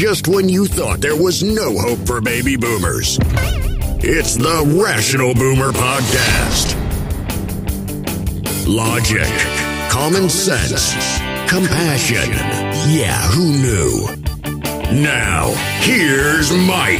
just when you thought there was no hope for baby boomers. It's the Rational Boomer Podcast. Logic, common sense, compassion. Yeah, who knew? Now, here's Mike.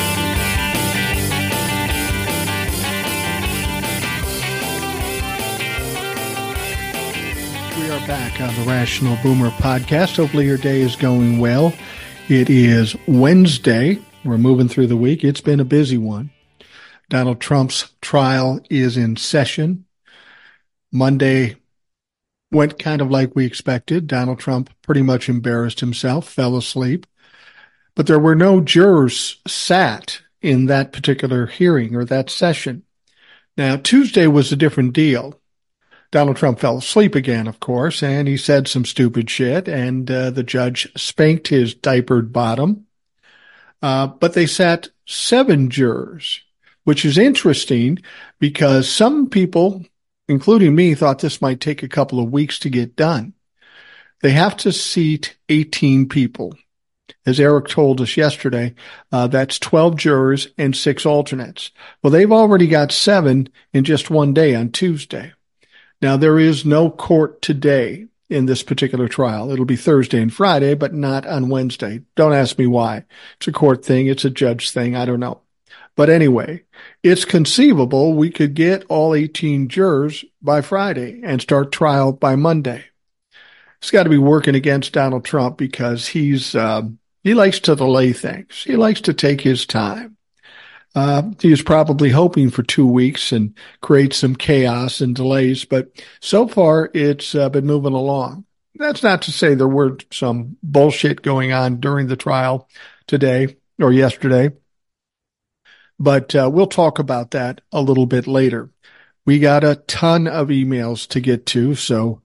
We are back on the Rational Boomer Podcast. Hopefully your day is going well. It is Wednesday. We're moving through the week. It's been a busy one. Donald Trump's trial is in session. Monday went kind of like we expected. Donald Trump pretty much embarrassed himself, fell asleep. But there were no jurors sat in that particular hearing or that session. Now, Tuesday was a different deal. Donald Trump fell asleep again, of course, and he said some stupid shit, and the judge spanked his diapered bottom. But they sat 7 jurors, which is interesting because some people, including me, thought this might take a couple of weeks to get done. They have to seat 18 people. As Eric told us yesterday, that's 12 jurors and 6 alternates. Well, they've already got 7 in just one day on Tuesday. Now, there is no court today in this particular trial. It'll be Thursday and Friday, but not on Wednesday. Don't ask me why. It's a court thing. It's a judge thing. I don't know. But anyway, it's conceivable we could get all 18 jurors by Friday and start trial by Monday. It's got to be working against Donald Trump because he likes to delay things. He likes to take his time. He was probably hoping for 2 weeks and create some chaos and delays, but so far it's been moving along. That's not to say there weren't some bullshit going on during the trial today or yesterday, but we'll talk about that a little bit later. We got a ton of emails to get to, so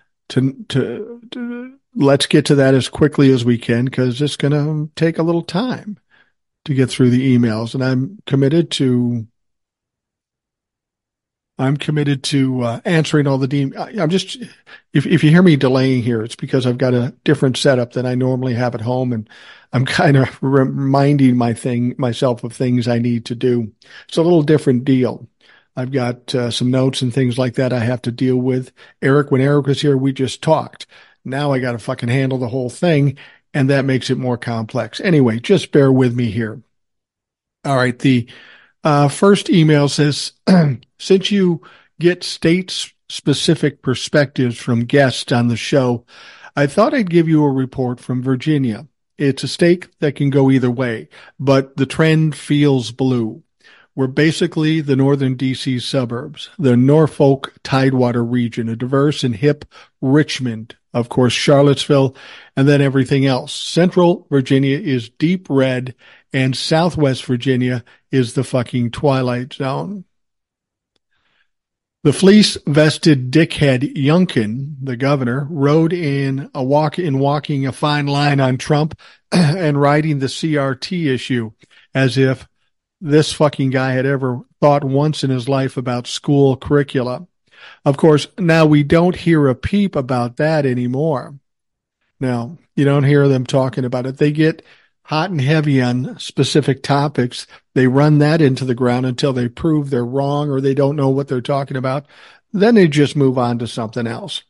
let's get to that as quickly as we can because it's going to take a little time to get through the emails, and I'm committed to answering all the emails. If you hear me delaying here, it's because I've got a different setup than I normally have at home, and I'm kind of reminding myself of things I need to do. It's a little different deal. I've got some notes and things like that I have to deal with. When Eric was here, we just talked. Now I got to fucking handle the whole thing, and that makes it more complex. Anyway, just bear with me here. All right, the first email says, since you get state-specific perspectives from guests on the show, I thought I'd give you a report from Virginia. It's a state that can go either way, but the trend feels blue. We're basically the northern D.C. suburbs, the Norfolk Tidewater region, a diverse and hip Richmond, of course, Charlottesville, and then everything else. Central Virginia is deep red, and Southwest Virginia is the fucking twilight zone. The fleece-vested dickhead Youngkin, the governor, rode in walking a fine line on Trump and riding the CRT issue as if this fucking guy had ever thought once in his life about school curricula. Of course, now we don't hear a peep about that anymore. Now, you don't hear them talking about it. They get hot and heavy on specific topics. They run that into the ground until they prove they're wrong or they don't know what they're talking about. Then they just move on to something else.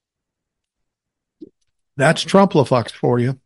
That's Trump-la-fucks for you.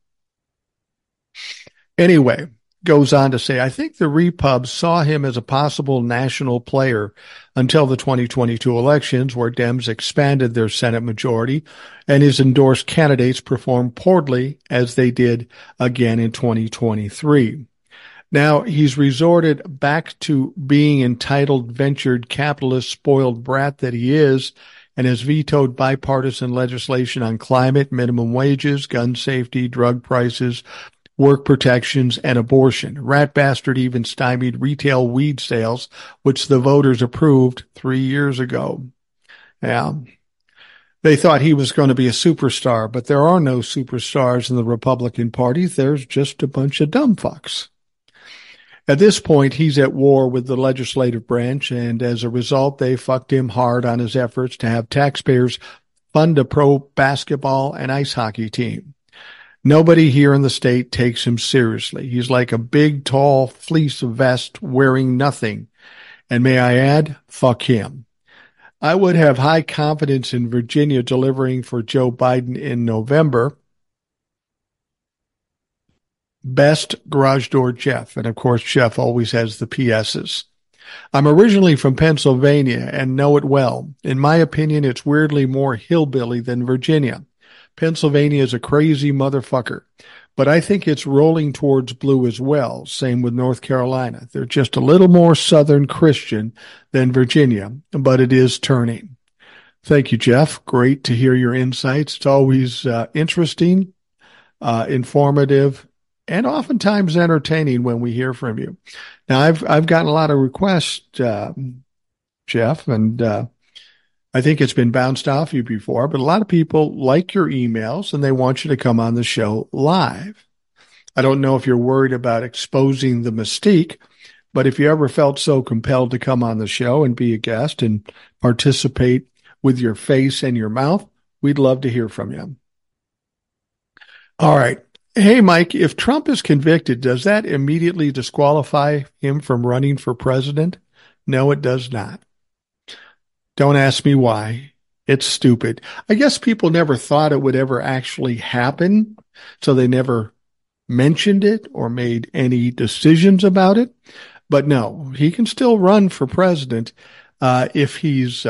Anyway, goes on to say, I think the Repubs saw him as a possible national player until the 2022 elections, where Dems expanded their Senate majority and his endorsed candidates performed poorly as they did again in 2023. Now he's resorted back to being entitled, ventured, capitalist, spoiled brat that he is, and has vetoed bipartisan legislation on climate, minimum wages, gun safety, drug prices, work protections, and abortion. Rat bastard even stymied retail weed sales, which the voters approved 3 years ago. Yeah. They thought he was going to be a superstar, but there are no superstars in the Republican Party. There's just a bunch of dumb fucks. At this point, he's at war with the legislative branch, and as a result, they fucked him hard on his efforts to have taxpayers fund a pro basketball and ice hockey team. Nobody here in the state takes him seriously. He's like a big, tall fleece vest wearing nothing. And may I add, fuck him. I would have high confidence in Virginia delivering for Joe Biden in November. Best Garage Door Jeff. And of course, Jeff always has the PSs. I'm originally from Pennsylvania and know it well. In my opinion, it's weirdly more hillbilly than Virginia. Pennsylvania is a crazy motherfucker, but I think it's rolling towards blue as well. Same with North Carolina. They're just a little more Southern Christian than Virginia, but it is turning. Thank you, Jeff. Great to hear your insights. It's always interesting, informative, and oftentimes entertaining when we hear from you. Now, I've gotten a lot of requests, Jeff, and I think it's been bounced off you before, but a lot of people like your emails and they want you to come on the show live. I don't know if you're worried about exposing the mystique, but if you ever felt so compelled to come on the show and be a guest and participate with your face and your mouth, we'd love to hear from you. All right. Hey, Mike, if Trump is convicted, does that immediately disqualify him from running for president? No, it does not. Don't ask me why. It's stupid. I guess people never thought it would ever actually happen, so they never mentioned it or made any decisions about it. But no, he can still run for president if he's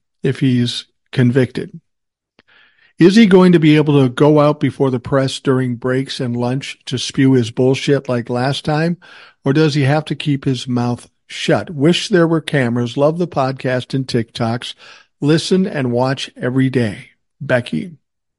convicted. Is he going to be able to go out before the press during breaks and lunch to spew his bullshit like last time, or does he have to keep his mouth shut? Wish there were cameras. Love the podcast and TikToks. Listen and watch every day. Becky.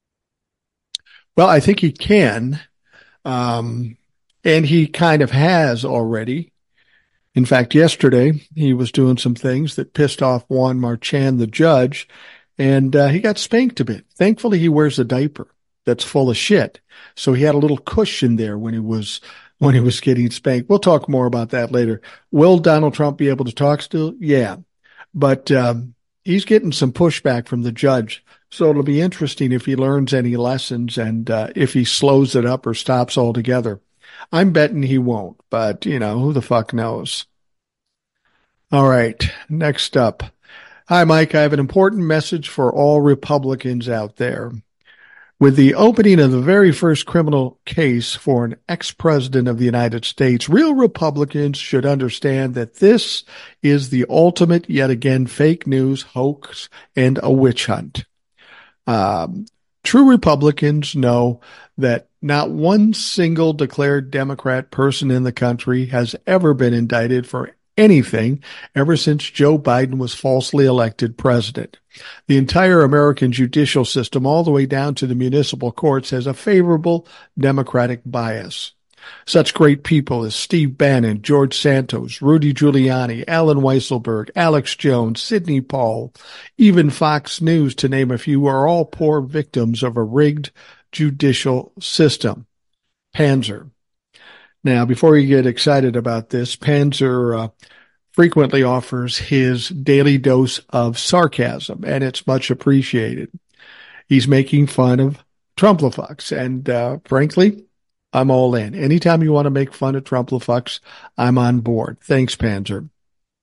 Well, I think he can. And he kind of has already. In fact, yesterday he was doing some things that pissed off Juan Marchand, the judge, and he got spanked a bit. Thankfully, he wears a diaper that's full of shit. So he had a little cushion there when he was getting spanked. We'll talk more about that later. Will Donald Trump be able to talk still? Yeah. But he's getting some pushback from the judge. So it'll be interesting if he learns any lessons and if he slows it up or stops altogether. I'm betting he won't, but, who the fuck knows? All right. Next up. Hi, Mike. I have an important message for all Republicans out there. With the opening of the very first criminal case for an ex-president of the United States, real Republicans should understand that this is the ultimate, yet again, fake news, hoax, and a witch hunt. True Republicans know that not one single declared Democrat person in the country has ever been indicted for anything ever since Joe Biden was falsely elected president. The entire American judicial system, all the way down to the municipal courts, has a favorable Democratic bias. Such great people as Steve Bannon, George Santos, Rudy Giuliani, Alan Weisselberg, Alex Jones, Sidney Paul, even Fox News, to name a few, are all poor victims of a rigged judicial system. Panzer. Now, before you get excited about this, Panzer frequently offers his daily dose of sarcasm, and it's much appreciated. He's making fun of Trumplafucks, and frankly, I'm all in. Anytime you want to make fun of Trumplafucks, I'm on board. Thanks, Panzer.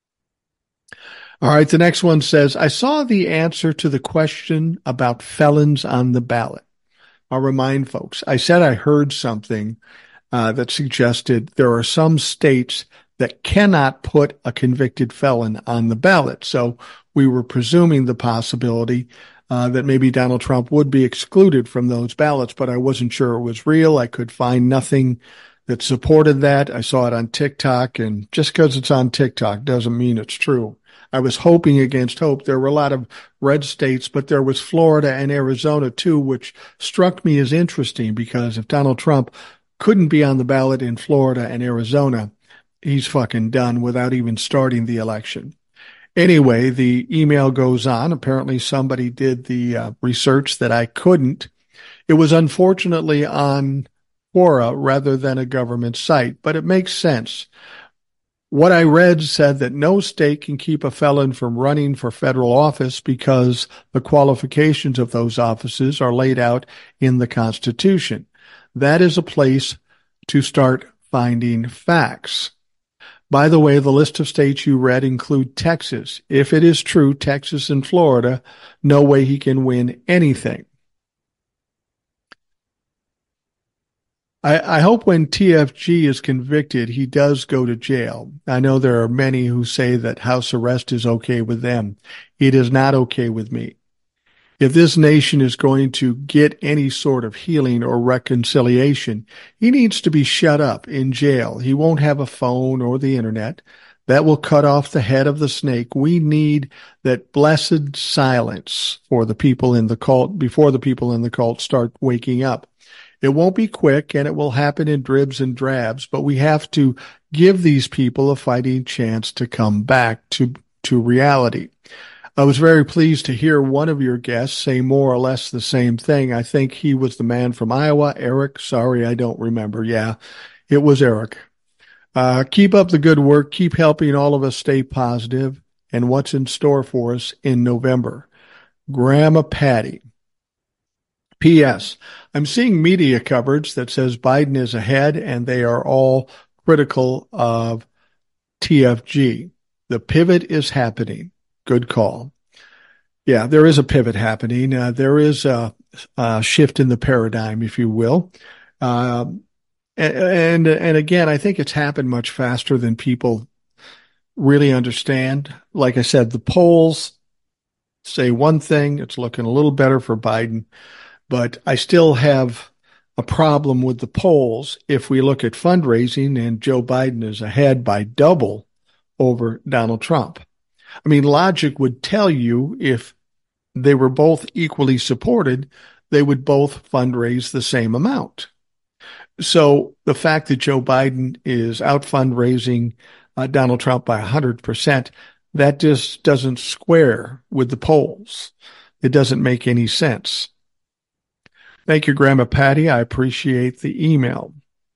All right, the next one says, I saw the answer to the question about felons on the ballot. I'll remind folks, I said I heard something that suggested there are some states that cannot put a convicted felon on the ballot. So we were presuming the possibility that maybe Donald Trump would be excluded from those ballots, but I wasn't sure it was real. I could find nothing that supported that. I saw it on TikTok, and just because it's on TikTok doesn't mean it's true. I was hoping against hope. There were a lot of red states, but there was Florida and Arizona too, which struck me as interesting because if Donald Trump couldn't be on the ballot in Florida and Arizona, he's fucking done without even starting the election. Anyway, the email goes on. Apparently somebody did the research that I couldn't. It was unfortunately on Quora rather than a government site, but it makes sense. What I read said that no state can keep a felon from running for federal office because the qualifications of those offices are laid out in the Constitution. that is a place to start finding facts. By the way, the list of states you read include Texas. If it is true, Texas and Florida, no way he can win anything. I hope when TFG is convicted, he does go to jail. I know there are many who say that house arrest is okay with them. It is not okay with me. If this nation is going to get any sort of healing or reconciliation, he needs to be shut up in jail. He won't have a phone or the internet. That will cut off the head of the snake. We need that blessed silence for the people in the cult before the people in the cult start waking up. It won't be quick, and it will happen in dribs and drabs, but we have to give these people a fighting chance to come back to reality. I was very pleased to hear one of your guests say more or less the same thing. I think he was the man from Iowa, Eric. Sorry, I don't remember. Yeah, it was Eric. Keep up the good work. Keep helping all of us stay positive and what's in store for us in November. Grandma Patty. P.S. I'm seeing media coverage that says Biden is ahead and they are all critical of TFG. The pivot is happening. Good call. Yeah, there is a pivot happening. There is a shift in the paradigm, if you will. And again, I think it's happened much faster than people really understand. Like I said, the polls say one thing. It's looking a little better for Biden. But I still have a problem with the polls if we look at fundraising and Joe Biden is ahead by double over Donald Trump. I mean, logic would tell you if they were both equally supported, they would both fundraise the same amount. So the fact that Joe Biden is out fundraising Donald Trump by 100%, that just doesn't square with the polls. It doesn't make any sense. Thank you, Grandma Patty. I appreciate the email.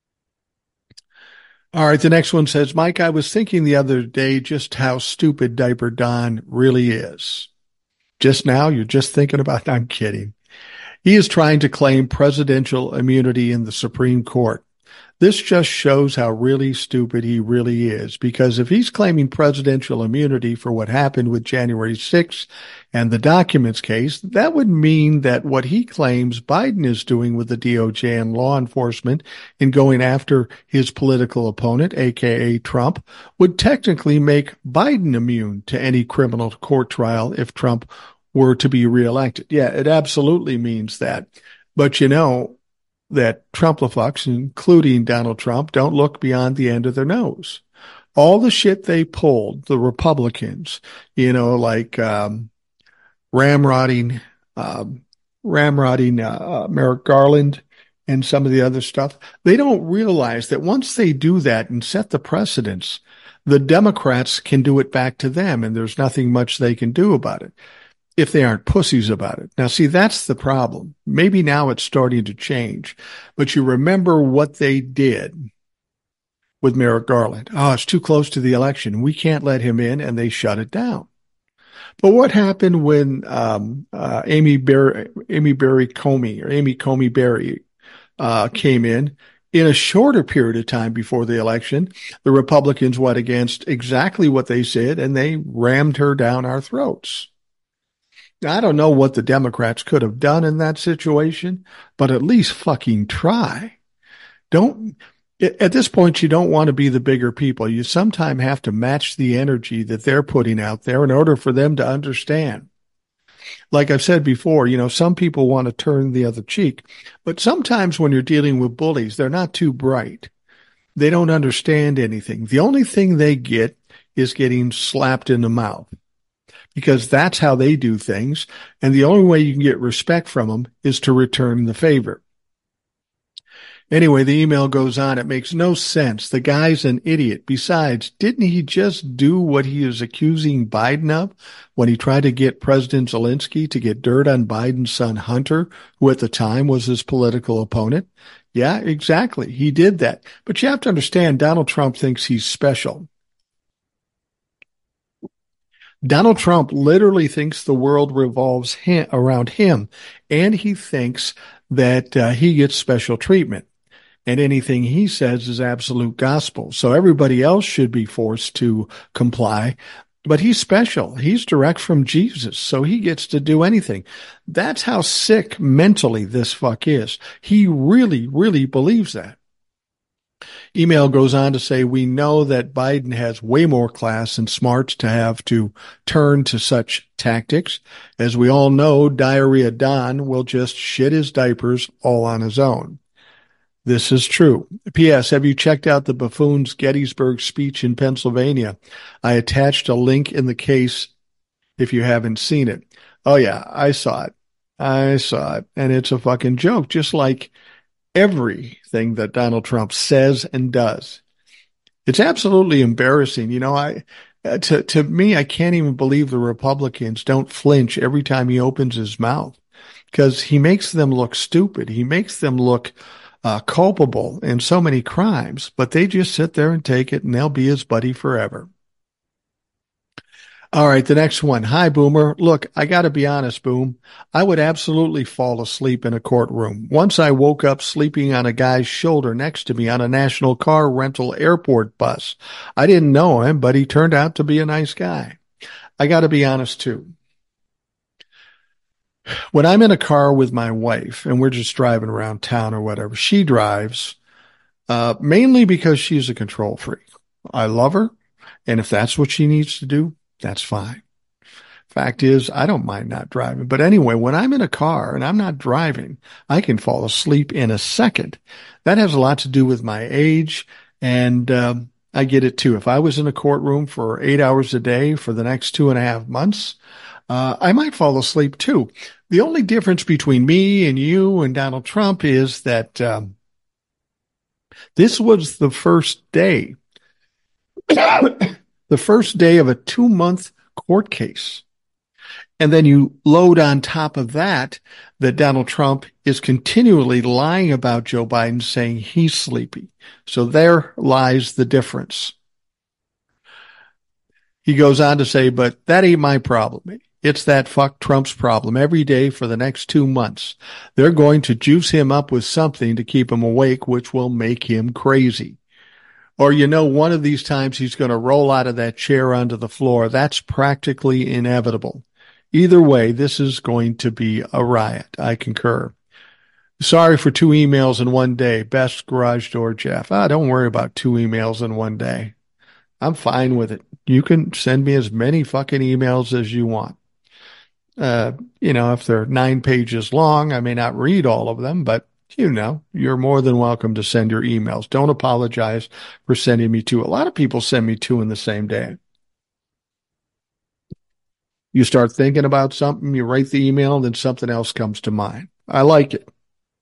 All right, the next one says, Mike, I was thinking the other day just how stupid Diaper Don really is. Just now, you're just thinking about, I'm kidding. He is trying to claim presidential immunity in the Supreme Court. This just shows how really stupid he really is, because if he's claiming presidential immunity for what happened with January 6th and the documents case, that would mean that what he claims Biden is doing with the DOJ and law enforcement in going after his political opponent, aka Trump, would technically make Biden immune to any criminal court trial if Trump were to be reelected. Yeah, it absolutely means that. But you know that Trump-lefucks, including Donald Trump, don't look beyond the end of their nose. All the shit they pulled, the Republicans, like ramrodding Merrick Garland and some of the other stuff, they don't realize that once they do that and set the precedents, the Democrats can do it back to them, and there's nothing much they can do about it if they aren't pussies about it. Now, see, that's the problem. Maybe now it's starting to change, but you remember what they did with Merrick Garland. Oh, it's too close to the election. We can't let him in, and they shut it down. But what happened when Amy Coney Barry came in a shorter period of time before the election? The Republicans went against exactly what they said, and they rammed her down our throats. I don't know what the Democrats could have done in that situation, but at least fucking try. At this point, you don't want to be the bigger people. You sometimes have to match the energy that they're putting out there in order for them to understand. Like I've said before, some people want to turn the other cheek, but sometimes when you're dealing with bullies, they're not too bright. They don't understand anything. The only thing they get is getting slapped in the mouth, because that's how they do things. And the only way you can get respect from them is to return the favor. Anyway, the email goes on. It makes no sense. The guy's an idiot. Besides, didn't he just do what he is accusing Biden of when he tried to get President Zelensky to get dirt on Biden's son Hunter, who at the time was his political opponent? Yeah, exactly. He did that. But you have to understand, Donald Trump thinks he's special. Donald Trump literally thinks the world revolves around him, and he thinks that he gets special treatment. and anything he says is absolute gospel. So everybody else should be forced to comply. But he's special. He's direct from Jesus, so he gets to do anything. That's how sick mentally this fuck is. He really, really believes that. Email goes on to say, we know that Biden has way more class and smarts to have to turn to such tactics. As we all know, Diarrhea Don will just shit his diapers all on his own. This is true. P.S. Have you checked out the buffoon's Gettysburg speech in Pennsylvania? I attached a link in the case if you haven't seen it. Oh, yeah, I saw it. And it's a fucking joke, just like everything that Donald Trump says and does. It's absolutely embarrassing. You know, to me, I can't even believe the Republicans don't flinch every time he opens his mouth, because he makes them look stupid. He makes them look culpable in so many crimes, but they just sit there and take it, and they'll be his buddy forever. All right, the next one. Hi, Boomer. Look, I got to be honest, Boom. I would absolutely fall asleep in a courtroom. Once I woke up sleeping on a guy's shoulder next to me on a national car rental airport bus. I didn't know him, but he turned out to be a nice guy. I got to be honest, too. When I'm in a car with my wife and we're just driving around town or whatever, she drives, mainly because she's a control freak. I love her, and if that's what she needs to do, that's fine. Fact is, I don't mind not driving. But anyway, when I'm in a car and I'm not driving, I can fall asleep in a second. That has a lot to do with my age, and I get it too. If I was in a courtroom for 8 hours a day for the next 2.5 months, I might fall asleep too. The only difference between me and you and Donald Trump is that this was the first day, the first day of a 2-month court case. And then you load on top of that Donald Trump is continually lying about Joe Biden, saying he's sleepy. So there lies the difference. He goes on to say, but that ain't my problem. It's that fuck Trump's problem every day for the next 2 months. They're going to juice him up with something to keep him awake, which will make him crazy. Or, you know, one of these times he's going to roll out of that chair onto the floor. That's practically inevitable. Either way, this is going to be a riot. I concur. Sorry for 2 emails in one day. Best Garage Door Jeff. Don't worry about 2 emails in one day. I'm fine with it. You can send me as many fucking emails as you want. You know, if they're 9 pages long, I may not read all of them, but you know, you're more than welcome to send your emails. Don't apologize for sending me 2. A lot of people send me 2 in the same day. You start thinking about something, you write the email, and then something else comes to mind. I like it.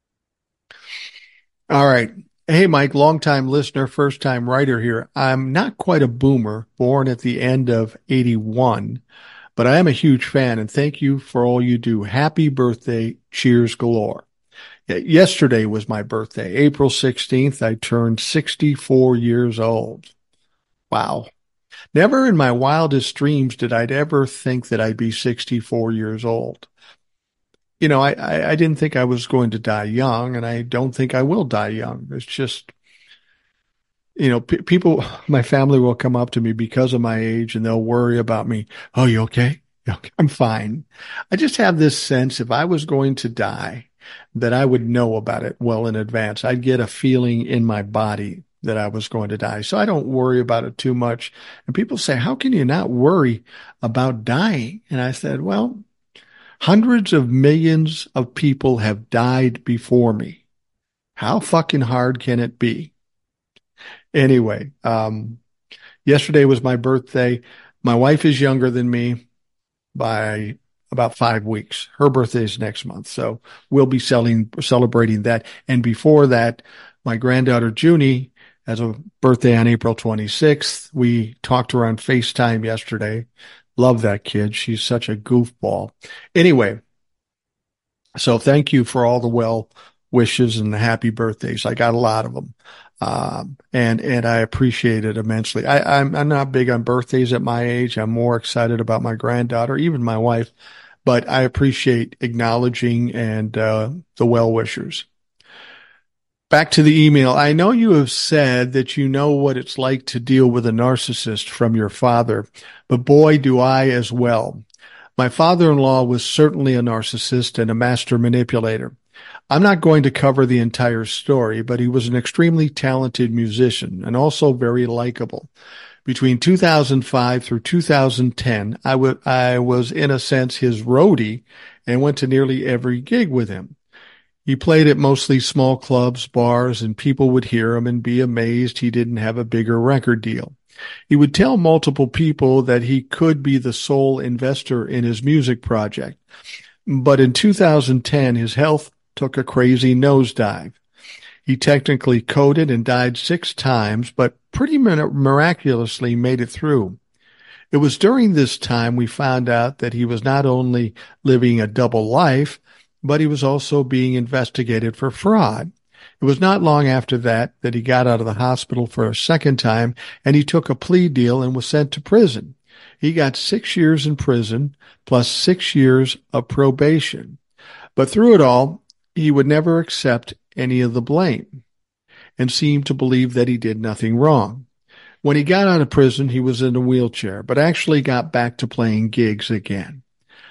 All right. Hey, Mike, longtime listener, first-time writer here. I'm not quite a boomer, born at the end of 81, but I am a huge fan, and thank you for all you do. Happy birthday. Cheers galore. Yesterday was my birthday, April 16th. I turned 64 years old. Wow. Never in my wildest dreams did I ever think that I'd be 64 years old. You know, I didn't think I was going to die young, and I don't think I will die young. It's just, you know, people, my family will come up to me because of my age, and they'll worry about me. Oh, you okay? Okay, I'm fine. I just have this sense if I was going to die, that I would know about it well in advance. I'd get a feeling in my body that I was going to die. So I don't worry about it too much. And people say, how can you not worry about dying? And I said, well, hundreds of millions of people have died before me. How fucking hard can it be? Anyway, yesterday was my birthday. My wife is younger than me by about 5 weeks. Her birthday is next month. So we'll be celebrating that. And before that, my granddaughter Junie has a birthday on April 26th. We talked to her on FaceTime yesterday. Love that kid. She's such a goofball. Anyway, so thank you for all the well wishes and the happy birthdays. I got a lot of them. And I appreciate it immensely. I'm not big on birthdays at my age. I'm more excited about my granddaughter, even my wife, but I appreciate acknowledging and, the well wishers. Back to the email. I know you have said that you know what it's like to deal with a narcissist from your father, but boy, do I as well. My father-in-law was certainly a narcissist and a master manipulator. I'm not going to cover the entire story, but he was an extremely talented musician and also very likable. Between 2005 through 2010, I was in a sense his roadie and went to nearly every gig with him. He played at mostly small clubs, bars, and people would hear him and be amazed he didn't have a bigger record deal. He would tell multiple people that he could be the sole investor in his music project. But in 2010, his health took a crazy nosedive. He technically coded and died 6 times, but pretty miraculously made it through. It was during this time we found out that he was not only living a double life, but he was also being investigated for fraud. It was not long after that he got out of the hospital for a second time, and he took a plea deal and was sent to prison. He got 6 years in prison plus 6 years of probation. But through it all, he would never accept any of the blame and seemed to believe that he did nothing wrong. When he got out of prison, he was in a wheelchair, but actually got back to playing gigs again.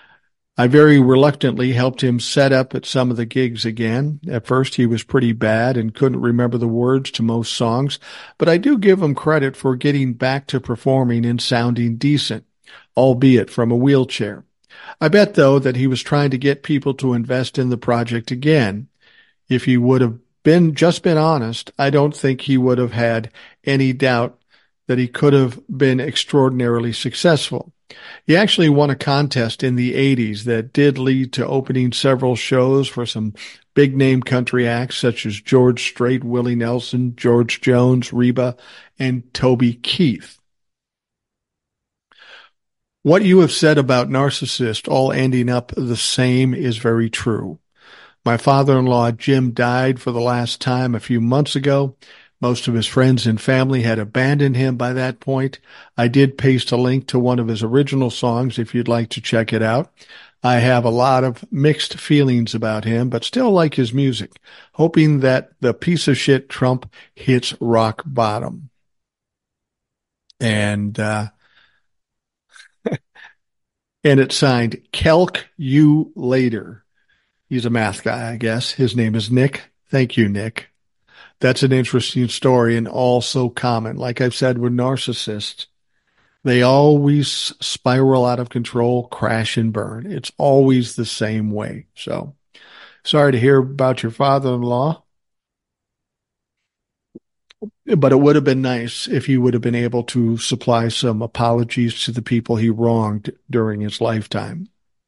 I very reluctantly helped him set up at some of the gigs again. At first, he was pretty bad and couldn't remember the words to most songs, but I do give him credit for getting back to performing and sounding decent, albeit from a wheelchair. I bet, though, that he was trying to get people to invest in the project again. If he would have been honest, I don't think he would have had any doubt that he could have been extraordinarily successful. He actually won a contest in the 80s that did lead to opening several shows for some big-name country acts such as George Strait, Willie Nelson, George Jones, Reba, and Toby Keith. What you have said about narcissists all ending up the same is very true. My father-in-law, Jim, died for the last time a few months ago. Most of his friends and family had abandoned him by that point. I did paste a link to one of his original songs if you'd like to check it out. I have a lot of mixed feelings about him, but still like his music, hoping that the piece of shit Trump hits rock bottom. And it's signed Kelk You Later. He's a math guy, I guess. His name is Nick. Thank you, Nick. That's an interesting story and all so common. Like I've said with narcissists, they always spiral out of control, crash and burn. It's always the same way. So sorry to hear about your father-in-law, but it would have been nice if he would have been able to supply some apologies to the people he wronged during his lifetime.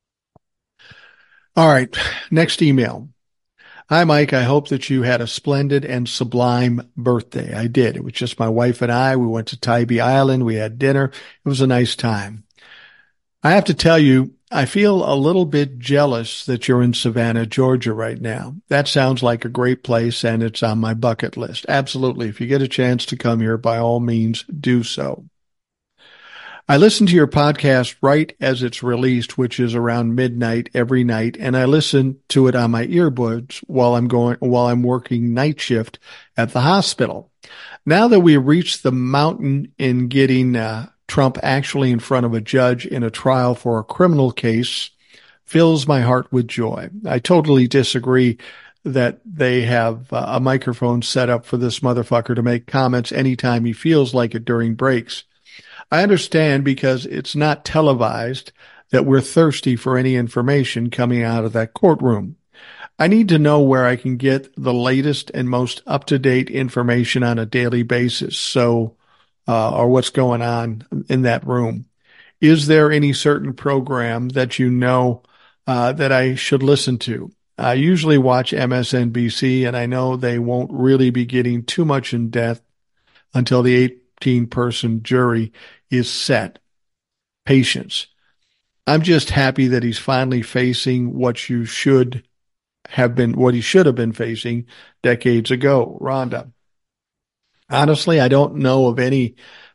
All right, next email. Hi, Mike. I hope that you had a splendid and sublime birthday. I did. It was just my wife and I. We went to Tybee Island. We had dinner. It was a nice time. I have to tell you, I feel a little bit jealous that you're in Savannah, Georgia right now. That sounds like a great place, and it's on my bucket list. Absolutely. If you get a chance to come here, by all means, do so. I listen to your podcast right as it's released, which is around midnight every night, and I listen to it on my earbuds while I'm working night shift at the hospital. Now that we have reached the mountain in getting Trump actually in front of a judge in a trial for a criminal case, fills my heart with joy. I totally disagree that they have a microphone set up for this motherfucker to make comments anytime he feels like it during breaks. I understand because it's not televised that we're thirsty for any information coming out of that courtroom. I need to know where I can get the latest and most up-to-date information on a daily basis, or what's going on in that room. Is there any certain program that you know that I should listen to? I usually watch MSNBC, and I know they won't really be getting too much in depth until the 18-person jury is set. Patience. I'm just happy that he's finally facing what he should have been facing decades ago. Rhonda. Honestly, I don't know of any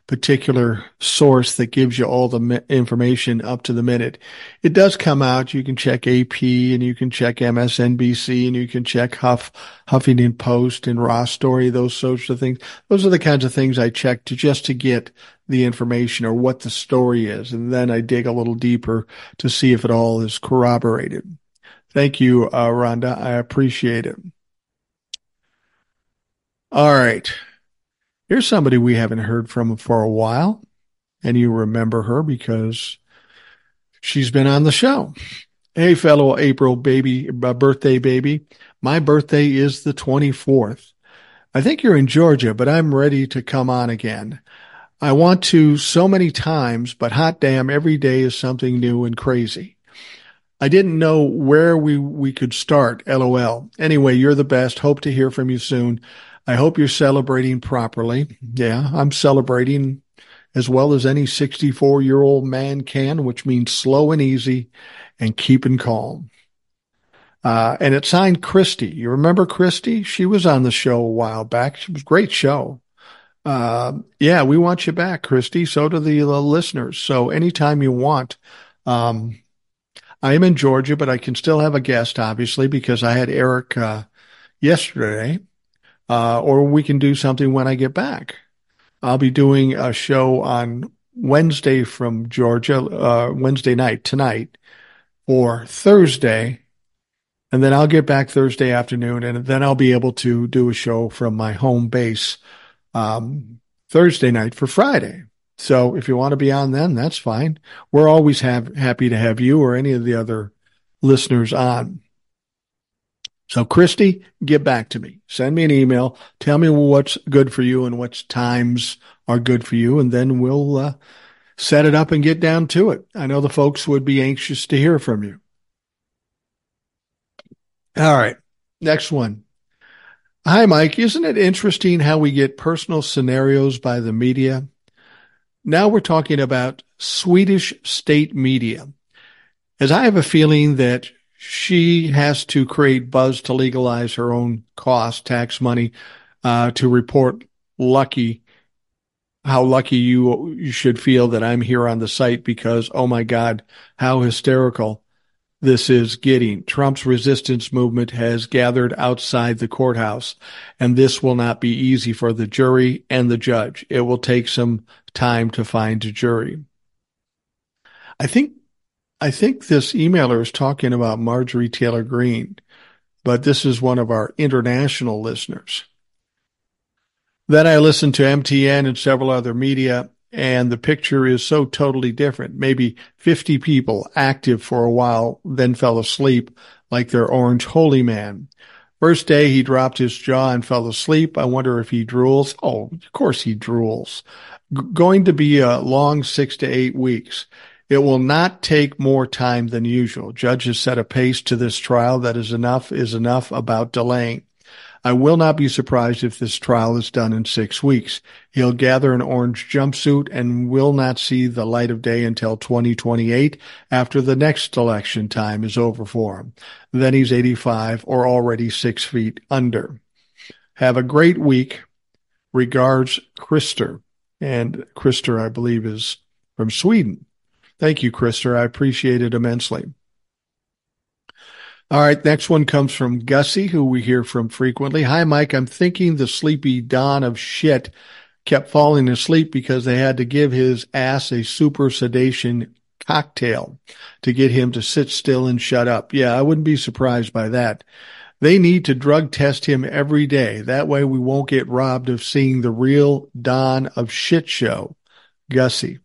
particular source that gives you all the information up to the minute. It does come out. You can check AP and you can check MSNBC and you can check Huffington Post and Raw Story, those sorts of things. Those are the kinds of things I check just to get the information or what the story is. And then I dig a little deeper to see if it all is corroborated. Thank you, Rhonda. I appreciate it. All right. Here's somebody we haven't heard from for a while, and you remember her because she's been on the show. Hey, fellow April birthday baby. My birthday is the 24th. I think you're in Georgia, but I'm ready to come on again. I want to so many times, but hot damn, every day is something new and crazy. I didn't know where we could start, LOL. Anyway, you're the best. Hope to hear from you soon. I hope you're celebrating properly. Yeah, I'm celebrating as well as any 64-year-old man can, which means slow and easy and keeping calm. And it's signed Christy. You remember Christy? She was on the show a while back. She was a great show. Yeah, we want you back, Christy. So do the listeners. So anytime you want. I am in Georgia, but I can still have a guest, obviously, because I had Eric yesterday. Or we can do something when I get back. I'll be doing a show on Wednesday from Georgia, Wednesday night, tonight, or Thursday. And then I'll get back Thursday afternoon, and then I'll be able to do a show from my home base Thursday night for Friday. So if you want to be on then, that's fine. We're always happy to have you or any of the other listeners on. So, Christy, get back to me. Send me an email. Tell me what's good for you and what times are good for you, and then we'll set it up and get down to it. I know the folks would be anxious to hear from you. All right, next one. Hi, Mike. Isn't it interesting how we get personal scenarios by the media? Now we're talking about Swedish state media, as I have a feeling that she has to create buzz to legalize her own cost, tax money, to report how lucky you should feel that I'm here on the site because, oh my God, how hysterical this is getting. Trump's resistance movement has gathered outside the courthouse, and this will not be easy for the jury and the judge. It will take some time to find a jury. I think this emailer is talking about Marjorie Taylor Greene, but this is one of our international listeners. Then I listened to MTN and several other media, and the picture is so totally different. Maybe 50 people active for a while, then fell asleep like their orange holy man. First day, he dropped his jaw and fell asleep. I wonder if he drools. Oh, of course he drools. Going to be a long 6 to 8 weeks. It will not take more time than usual. Judges set a pace to this trial that is enough about delaying. I will not be surprised if this trial is done in 6 weeks. He'll gather an orange jumpsuit and will not see the light of day until 2028 after the next election time is over for him. Then he's 85 or already 6 feet under. Have a great week. Regards, Krister. And Krister, I believe, is from Sweden. Thank you, Krister. I appreciate it immensely. All right, next one comes from Gussie, who we hear from frequently. Hi, Mike. I'm thinking the sleepy Don of shit kept falling asleep because they had to give his ass a super sedation cocktail to get him to sit still and shut up. Yeah, I wouldn't be surprised by that. They need to drug test him every day. That way we won't get robbed of seeing the real Don of shit show. Gussie.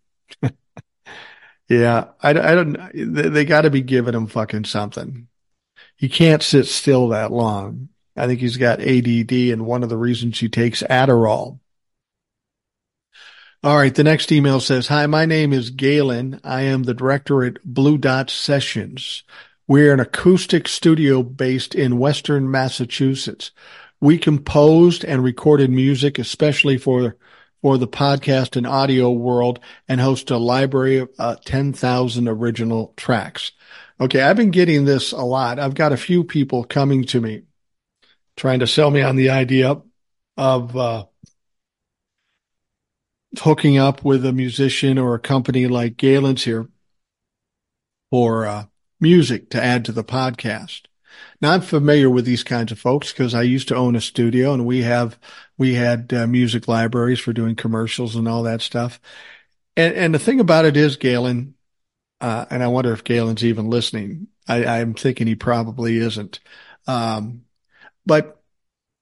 Yeah, I don't, they got to be giving him fucking something. He can't sit still that long. I think he's got ADD, and one of the reasons he takes Adderall. All right, the next email says, hi, my name is Galen. I am the director at Blue Dot Sessions. We're an acoustic studio based in Western Massachusetts. We composed and recorded music, especially for the podcast and audio world, and host a library of 10,000 original tracks. Okay, I've been getting this a lot. I've got a few people coming to me trying to sell me on the idea of hooking up with a musician or a company like Galen's here for music to add to the podcast. Now, I'm familiar with these kinds of folks because I used to own a studio, and we had music libraries for doing commercials and all that stuff. And the thing about it is, Galen, and I wonder if Galen's even listening. I'm thinking he probably isn't. But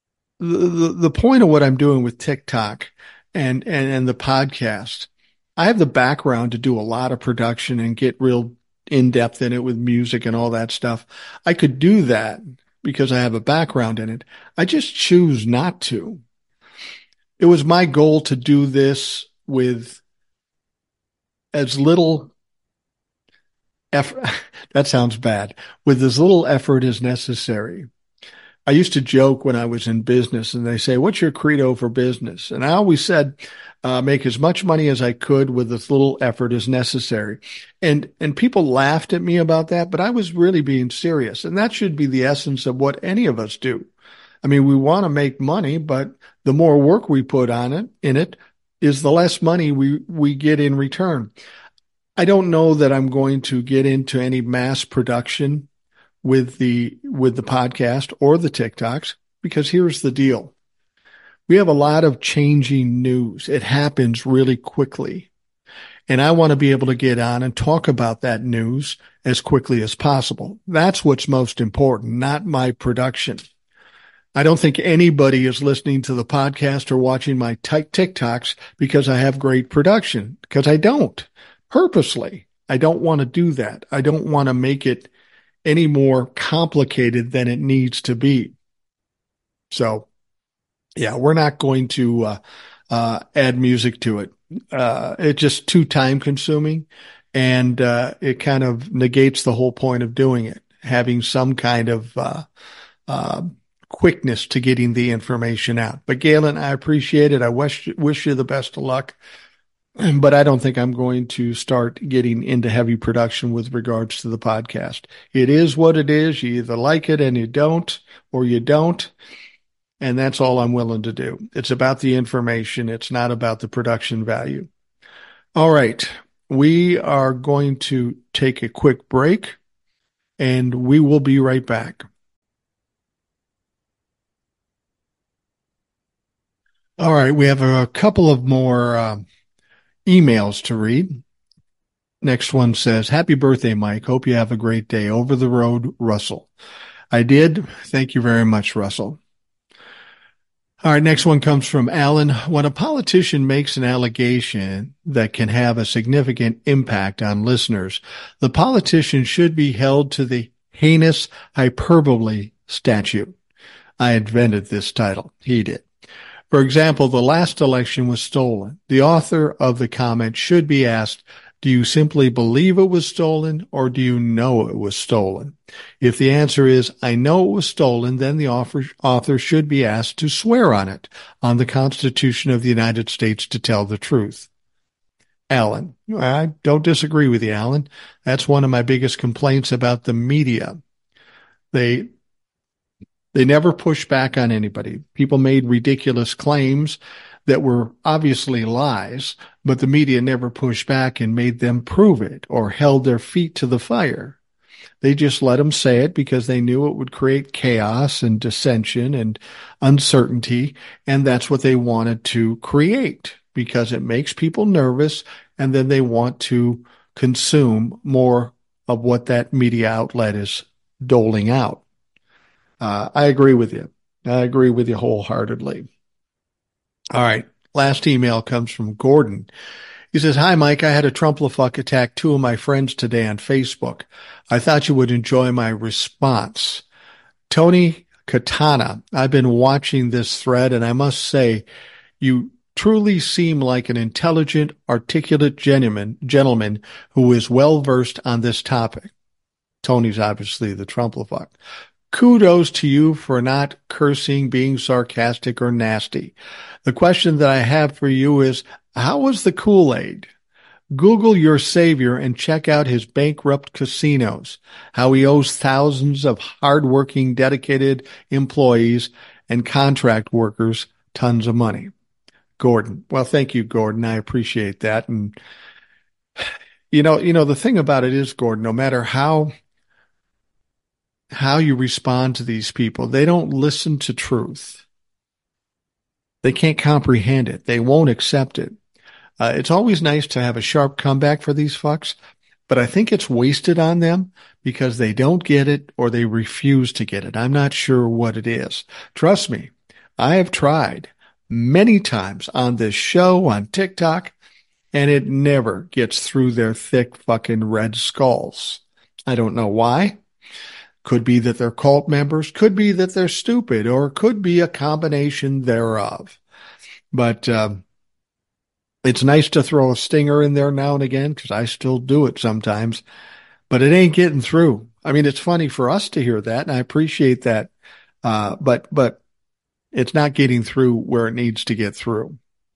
the point of what I'm doing with TikTok and the podcast, I have the background to do a lot of production and get real in depth in it with music and all that stuff. I could do that because I have a background in it. I just choose not to. It was my goal to do this with as little effort. That sounds bad. With as little effort as necessary. I used to joke when I was in business, and they say, "What's your credo for business?" And I always said, make as much money as I could with as little effort as necessary. And people laughed at me about that, but I was really being serious. And that should be the essence of what any of us do. I mean, we want to make money, but the more work we put in it is the less money we get in return. I don't know that I'm going to get into any mass production with the podcast or the TikToks, because here's the deal. We have a lot of changing news. It happens really quickly. And I want to be able to get on and talk about that news as quickly as possible. That's what's most important, not my production. I don't think anybody is listening to the podcast or watching my TikToks because I have great production, because I don't. Purposely, I don't want to do that. I don't want to make it any more complicated than it needs to be. So, yeah, we're not going to add music to it. It's just too time consuming, and it kind of negates the whole point of doing it, having some kind of quickness to getting the information out. But Galen, I appreciate it. I wish you the best of luck. But I don't think I'm going to start getting into heavy production with regards to the podcast. It is what it is. You either like it and you don't, or you don't. And that's all I'm willing to do. It's about the information. It's not about the production value. All right. We are going to take a quick break, and we will be right back. All right. We have a couple of more emails to read. Next one says, "Happy birthday, Mike. Hope you have a great day. Over the road, Russell." I did. Thank you very much, Russell. All right, next one comes from Alan. "When a politician makes an allegation that can have a significant impact on listeners, the politician should be held to the heinous hyperbole statute." I invented this title. He did. For example, the last election was stolen. The author of the comment should be asked, do you simply believe it was stolen, or do you know it was stolen? If the answer is, I know it was stolen, then the author should be asked to swear on it, on the Constitution of the United States, to tell the truth. Alan. I don't disagree with you, Alan. That's one of my biggest complaints about the media. They never push back on anybody. People made ridiculous claims that were obviously lies, but the media never pushed back and made them prove it or held their feet to the fire. They just let them say it because they knew it would create chaos and dissension and uncertainty, and that's what they wanted to create because it makes people nervous, and then they want to consume more of what that media outlet is doling out. I agree with you. I agree with you wholeheartedly. All right. Last email comes from Gordon. He says, "Hi, Mike. I had a Trump-la-fuck attack two of my friends today on Facebook. I thought you would enjoy my response. Tony Katana, I've been watching this thread, and I must say, you truly seem like an intelligent, articulate gentleman who is well-versed on this topic." Tony's obviously the Trump-la-fuck. "Kudos to you for not cursing, being sarcastic, or nasty. The question that I have for you is, how was the Kool-Aid? Google your savior and check out his bankrupt casinos, how he owes thousands of hardworking, dedicated employees and contract workers tons of money. Gordon. Well, thank you, Gordon. I appreciate that. And the thing about it is, Gordon, no matter how you respond to these people, they don't listen to truth. They can't comprehend it. They won't accept it. It's always nice to have a sharp comeback for these fucks, but I think it's wasted on them because they don't get it or they refuse to get it. I'm not sure what it is. Trust me, I have tried many times on this show, on TikTok, and it never gets through their thick fucking red skulls. I don't know why. Could be that they're cult members, could be that they're stupid, or could be a combination thereof. But it's nice to throw a stinger in there now and again, because I still do it sometimes, but it ain't getting through. I mean, it's funny for us to hear that, and I appreciate that, but it's not getting through where it needs to get through.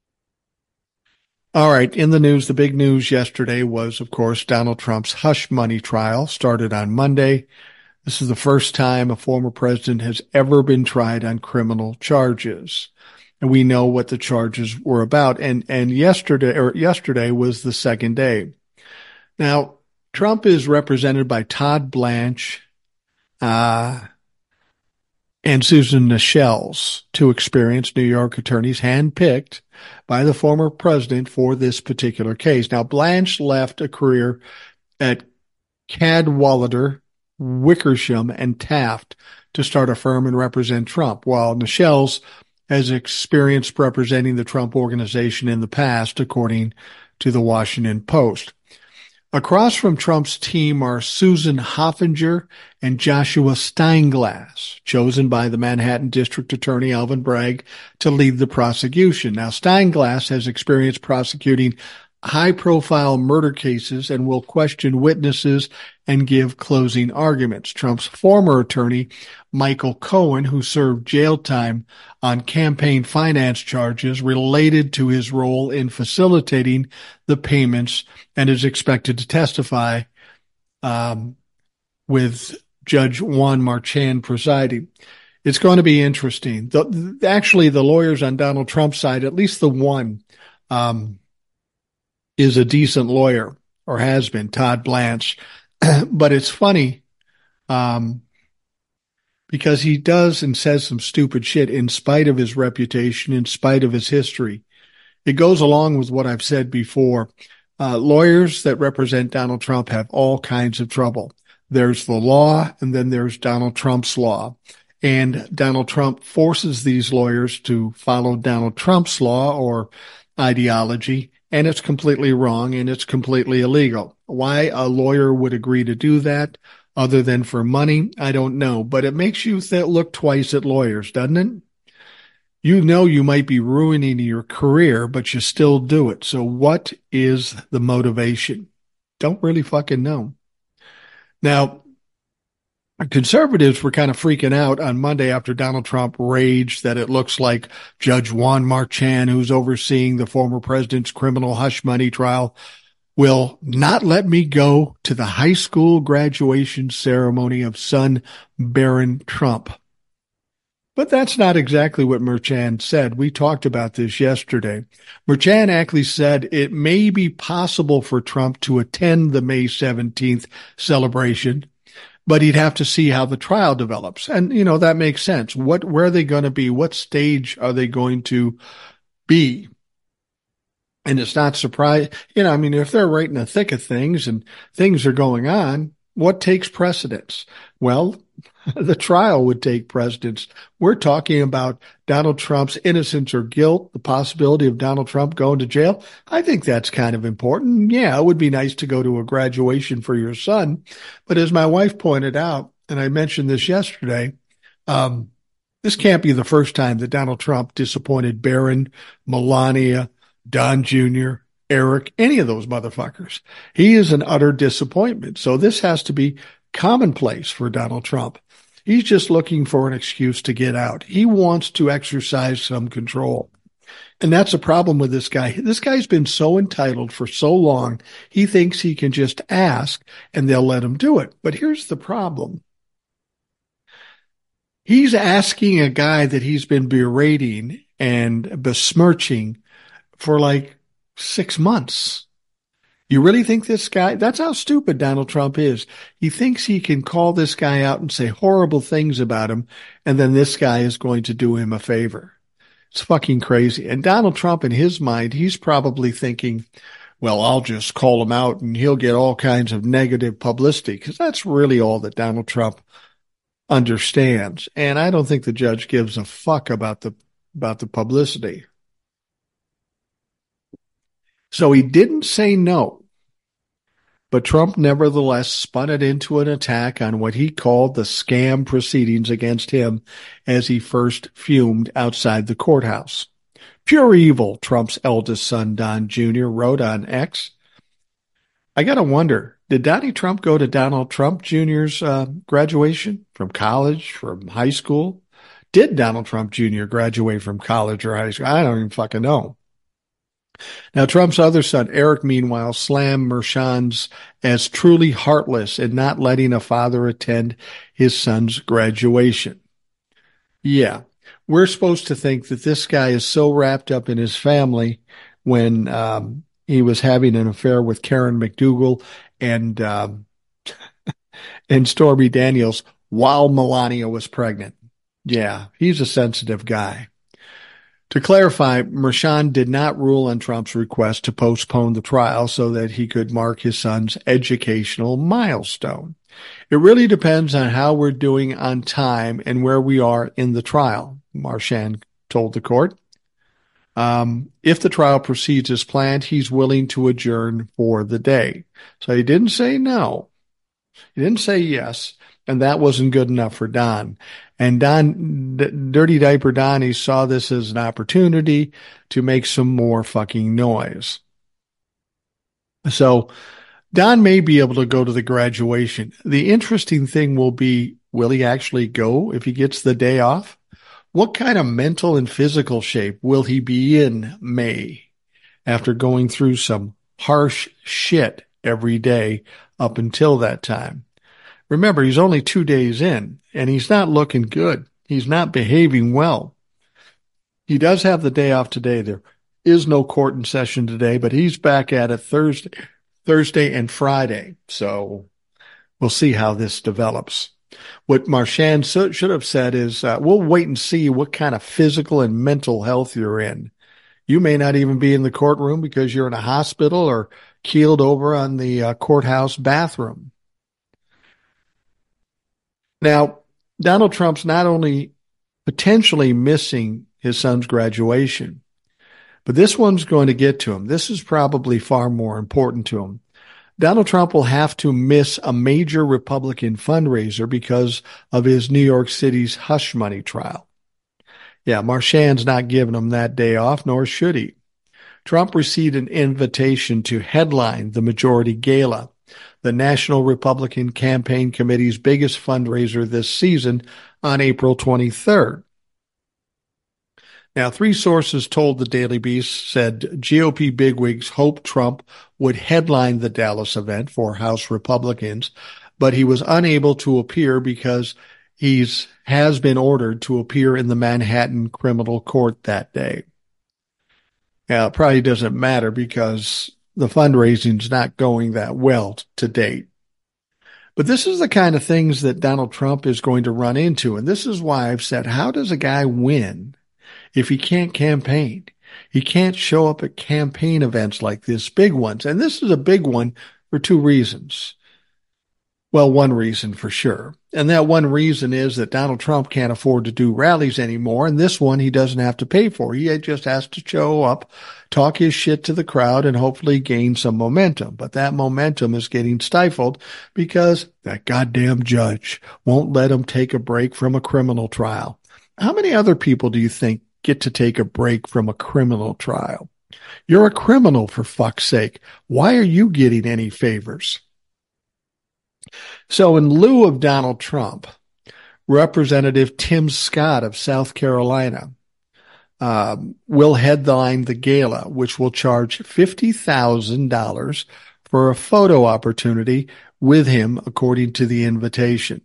All right, in the news, the big news yesterday was, of course, Donald Trump's hush money trial started on Monday. This is the first time a former president has ever been tried on criminal charges. And we know what the charges were about. And yesterday was the second day. Now, Trump is represented by Todd Blanche, and Susan Nischels, two experienced New York attorneys handpicked by the former president for this particular case. Now, Blanche left a career at Cadwalader, Wickersham, and Taft to start a firm and represent Trump, while Nischels has experience representing the Trump organization in the past, according to the Washington Post. Across from Trump's team are Susan Hoffinger and Joshua Steinglass, chosen by the Manhattan District Attorney Alvin Bragg to lead the prosecution. Now, Steinglass has experience prosecuting high-profile murder cases and will question witnesses and give closing arguments. Trump's former attorney, Michael Cohen, who served jail time on campaign finance charges related to his role in facilitating the payments, and is expected to testify with Judge Juan Marchand presiding. It's going to be interesting. Actually, the lawyers on Donald Trump's side, at least the one, is a decent lawyer, or has been, Todd Blanche. But it's funny because he does and says some stupid shit in spite of his reputation, in spite of his history. It goes along with what I've said before. Lawyers that represent Donald Trump have all kinds of trouble. There's the law, and then there's Donald Trump's law. And Donald Trump forces these lawyers to follow Donald Trump's law or ideology, and it's completely wrong and it's completely illegal. Why a lawyer would agree to do that other than for money, I don't know. But it makes you look twice at lawyers, doesn't it? You know you might be ruining your career, but you still do it. So what is the motivation? Don't really fucking know. Now, conservatives were kind of freaking out on Monday after Donald Trump raged that it looks like Judge Juan Marchand, who's overseeing the former president's criminal hush money trial, will not let me go to the high school graduation ceremony of son Barron Trump. But that's not exactly what Marchand said. We talked about this yesterday. Marchand actually said it may be possible for Trump to attend the May 17th celebration, but he'd have to see how the trial develops. And, that makes sense. Where are they going to be? What stage are they going to be? And it's not surprising. If they're right in the thick of things and things are going on, what takes precedence? Well, the trial would take precedence. We're talking about Donald Trump's innocence or guilt, the possibility of Donald Trump going to jail. I think that's kind of important. Yeah, it would be nice to go to a graduation for your son. But as my wife pointed out, and I mentioned this yesterday, this can't be the first time that Donald Trump disappointed Barron, Melania, Don Jr., Eric, any of those motherfuckers. He is an utter disappointment. So this has to be commonplace for Donald Trump. He's just looking for an excuse to get out. He wants to exercise some control. And that's a problem with this guy. This guy's been so entitled for so long, he thinks he can just ask and they'll let him do it. But here's the problem. He's asking a guy that he's been berating and besmirching for like 6 months. You really think this guy, that's how stupid Donald Trump is. He thinks he can call this guy out and say horrible things about him, and then this guy is going to do him a favor. It's fucking crazy. And Donald Trump, in his mind, he's probably thinking, well, I'll just call him out and he'll get all kinds of negative publicity, because that's really all that Donald Trump understands. And I don't think the judge gives a fuck about the publicity. So he didn't say no, but Trump nevertheless spun it into an attack on what he called the scam proceedings against him as he first fumed outside the courthouse. Pure evil, Trump's eldest son, Don Jr., wrote on X. I got to wonder, did Donnie Trump go to Donald Trump Jr.'s graduation from college, from high school? Did Donald Trump Jr. graduate from college or high school? I don't even fucking know. Now, Trump's other son, Eric, meanwhile, slammed Merchan's as truly heartless in not letting a father attend his son's graduation. Yeah, we're supposed to think that this guy is so wrapped up in his family when he was having an affair with Karen McDougal and Stormy Daniels while Melania was pregnant. Yeah, he's a sensitive guy. To clarify, Merchan did not rule on Trump's request to postpone the trial so that he could mark his son's educational milestone. It really depends on how we're doing on time and where we are in the trial, Merchan told the court. If the trial proceeds as planned, he's willing to adjourn for the day. So he didn't say no. He didn't say yes. And that wasn't good enough for Don. And Dirty Diaper Donnie saw this as an opportunity to make some more fucking noise. So Don may be able to go to the graduation. The interesting thing will be, will he actually go if he gets the day off? What kind of mental and physical shape will he be in May after going through some harsh shit every day up until that time? Remember, he's only 2 days in, and he's not looking good. He's not behaving well. He does have the day off today. There is no court in session today, but he's back at it Thursday and Friday. So we'll see how this develops. What Merchan should have said is, we'll wait and see what kind of physical and mental health you're in. You may not even be in the courtroom because you're in a hospital or keeled over on the courthouse bathroom. Now, Donald Trump's not only potentially missing his son's graduation, but this one's going to get to him. This is probably far more important to him. Donald Trump will have to miss a major Republican fundraiser because of his New York City's hush money trial. Yeah, Merchan's not giving him that day off, nor should he. Trump received an invitation to headline the majority gala, the National Republican Campaign Committee's biggest fundraiser this season, on April 23rd. Now, 3 sources told the Daily Beast said GOP bigwigs hoped Trump would headline the Dallas event for House Republicans, but he was unable to appear because he has been ordered to appear in the Manhattan criminal court that day. Now, it probably doesn't matter because the fundraising's not going that well to date. But this is the kind of things that Donald Trump is going to run into. And this is why I've said, how does a guy win if he can't campaign? He can't show up at campaign events like this, big ones. And this is a big one for 2 reasons. Well, one reason for sure. And that one reason is that Donald Trump can't afford to do rallies anymore. And this one he doesn't have to pay for. He just has to show up, talk his shit to the crowd, and hopefully gain some momentum. But that momentum is getting stifled because that goddamn judge won't let him take a break from a criminal trial. How many other people do you think get to take a break from a criminal trial? You're a criminal, for fuck's sake. Why are you getting any favors? So in lieu of Donald Trump, Representative Tim Scott of South Carolina will headline the gala, which will charge $50,000 for a photo opportunity with him, according to the invitation.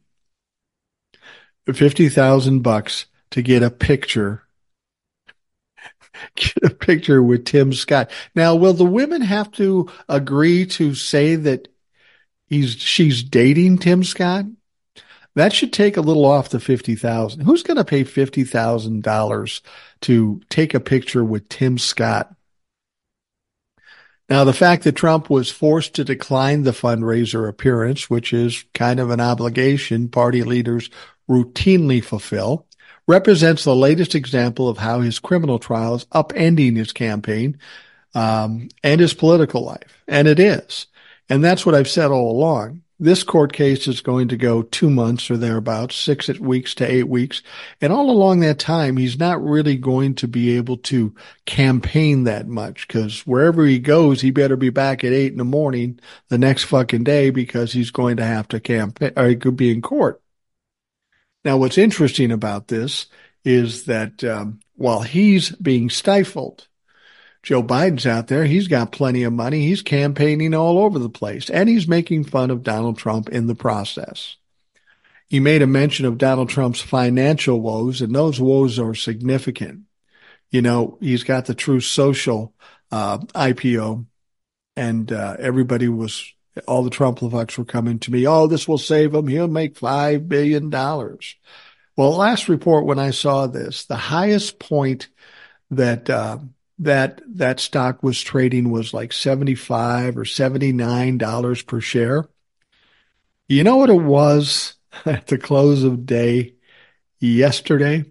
$50,000 to get a picture Get a picture with Tim Scott. Now, will the women have to agree to say that she's dating Tim Scott? That should take a little off the 50,000. Who's going to pay $50,000 to take a picture with Tim Scott? Now, the fact that Trump was forced to decline the fundraiser appearance, which is kind of an obligation party leaders routinely fulfill, represents the latest example of how his criminal trial is upending his campaign and his political life. And it is. And that's what I've said all along. This court case is going to go 2 months or thereabouts, 6 weeks to 8 weeks. And all along that time, he's not really going to be able to campaign that much because wherever he goes, he better be back at 8 a.m. the next fucking day because he's going to have to campaign or he could be in court. Now, what's interesting about this is that while he's being stifled, Joe Biden's out there. He's got plenty of money. He's campaigning all over the place, and he's making fun of Donald Trump in the process. He made a mention of Donald Trump's financial woes, and those woes are significant. You know, he's got the Truth Social IPO, and all the Trump-levucks were coming to me. Oh, this will save him. He'll make $5 billion. Well, last report when I saw this, the highest point that stock was trading was like $75 or $79 per share. You know what it was at the close of day yesterday?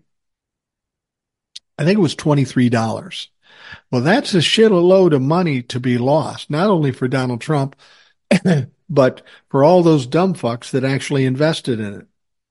I think it was $23. Well, that's a shitload of money to be lost, not only for Donald Trump, but for all those dumb fucks that actually invested in it.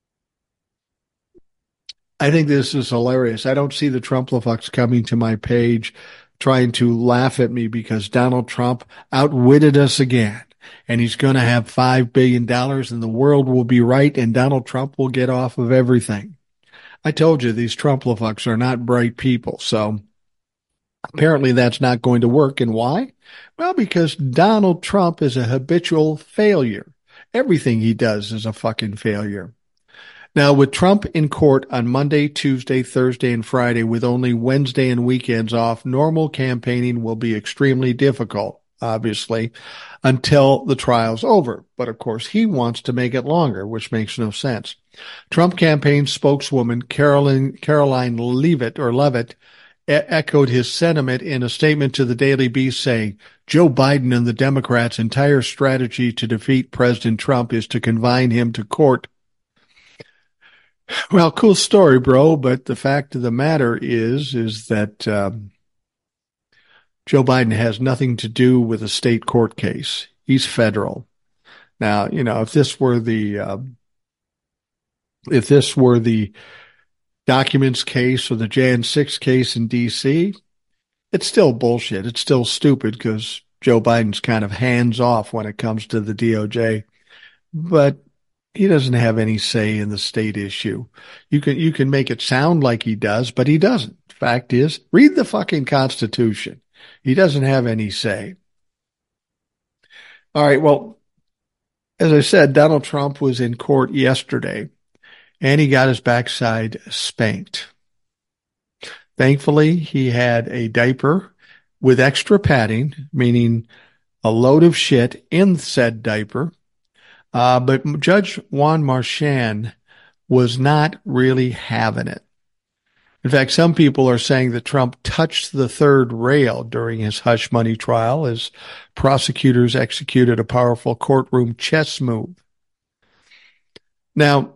I think this is hilarious. I don't see the Trump-levucks coming to my page trying to laugh at me because Donald Trump outwitted us again. And he's going to have $5 billion and the world will be right and Donald Trump will get off of everything. I told you these Trump-levucks are not bright people. So apparently that's not going to work. And why? Well, because Donald Trump is a habitual failure. Everything he does is a fucking failure. Now, with Trump in court on Monday, Tuesday, Thursday, and Friday, with only Wednesday and weekends off, normal campaigning will be extremely difficult, obviously, until the trial's over. But of course, he wants to make it longer, which makes no sense. Trump campaign spokeswoman Caroline Leavitt echoed his sentiment in a statement to the Daily Beast saying, Joe Biden and the Democrats' entire strategy to defeat President Trump is to confine him to court. Well, cool story, bro, but the fact of the matter is that Joe Biden has nothing to do with a state court case. He's federal. Now, you know, if this were the documents case or the Jan 6 case in D.C., it's still bullshit. It's still stupid because Joe Biden's kind of hands off when it comes to the DOJ. But he doesn't have any say in the state issue. You can make it sound like he does, but he doesn't. Fact is, read the fucking Constitution. He doesn't have any say. All right. Well, as I said, Donald Trump was in court yesterday and he got his backside spanked. Thankfully, he had a diaper with extra padding, meaning a load of shit in said diaper. But Judge Juan Marchand was not really having it. In fact, some people are saying that Trump touched the third rail during his hush money trial as prosecutors executed a powerful courtroom chess move. Now,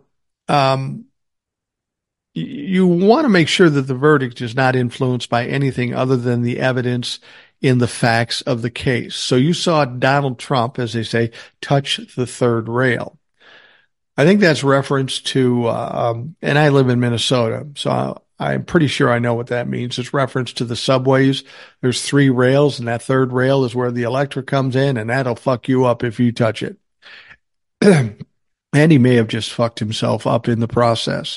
you want to make sure that the verdict is not influenced by anything other than the evidence in the facts of the case. So you saw Donald Trump, as they say, touch the third rail. I think that's reference to, and I live in Minnesota, so I'm pretty sure I know what that means. It's reference to the subways. There's 3 rails, and that third rail is where the electric comes in, and that'll fuck you up if you touch it. And he may have just fucked himself up in the process.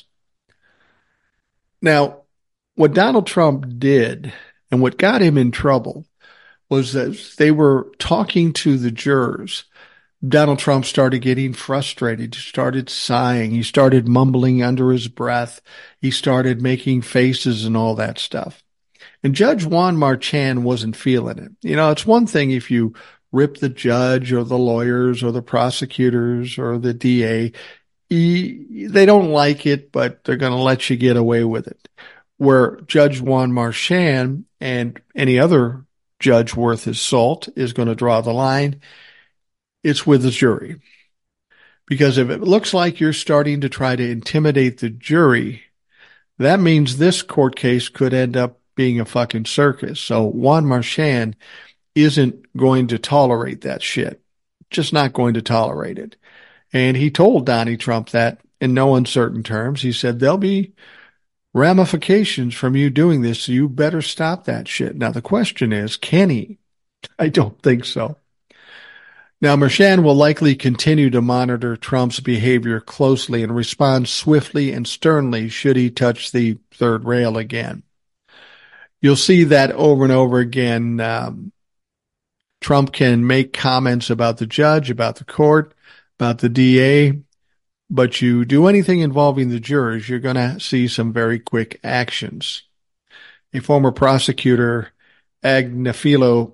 Now, what Donald Trump did and what got him in trouble was that they were talking to the jurors. Donald Trump started getting frustrated. He started sighing. He started mumbling under his breath. He started making faces and all that stuff. And Judge Juan Marchand wasn't feeling it. You know, it's one thing if you rip the judge or the lawyers or the prosecutors or the DA. They don't like it, but they're going to let you get away with it. Where Judge Juan Marchand and any other judge worth his salt is going to draw the line, it's with the jury. Because if it looks like you're starting to try to intimidate the jury, that means this court case could end up being a fucking circus. So Juan Marchand isn't going to tolerate that shit. Just not going to tolerate it. And he told Donnie Trump that in no uncertain terms. He said, there'll be ramifications from you doing this, so you better stop that shit. Now, the question is, can he? I don't think so. Now, Marchand will likely continue to monitor Trump's behavior closely and respond swiftly and sternly should he touch the third rail again. You'll see that over and over again. Trump can make comments about the judge, about the court, about the DA, but you do anything involving the jurors, you're going to see some very quick actions. A former prosecutor, Agnifilo,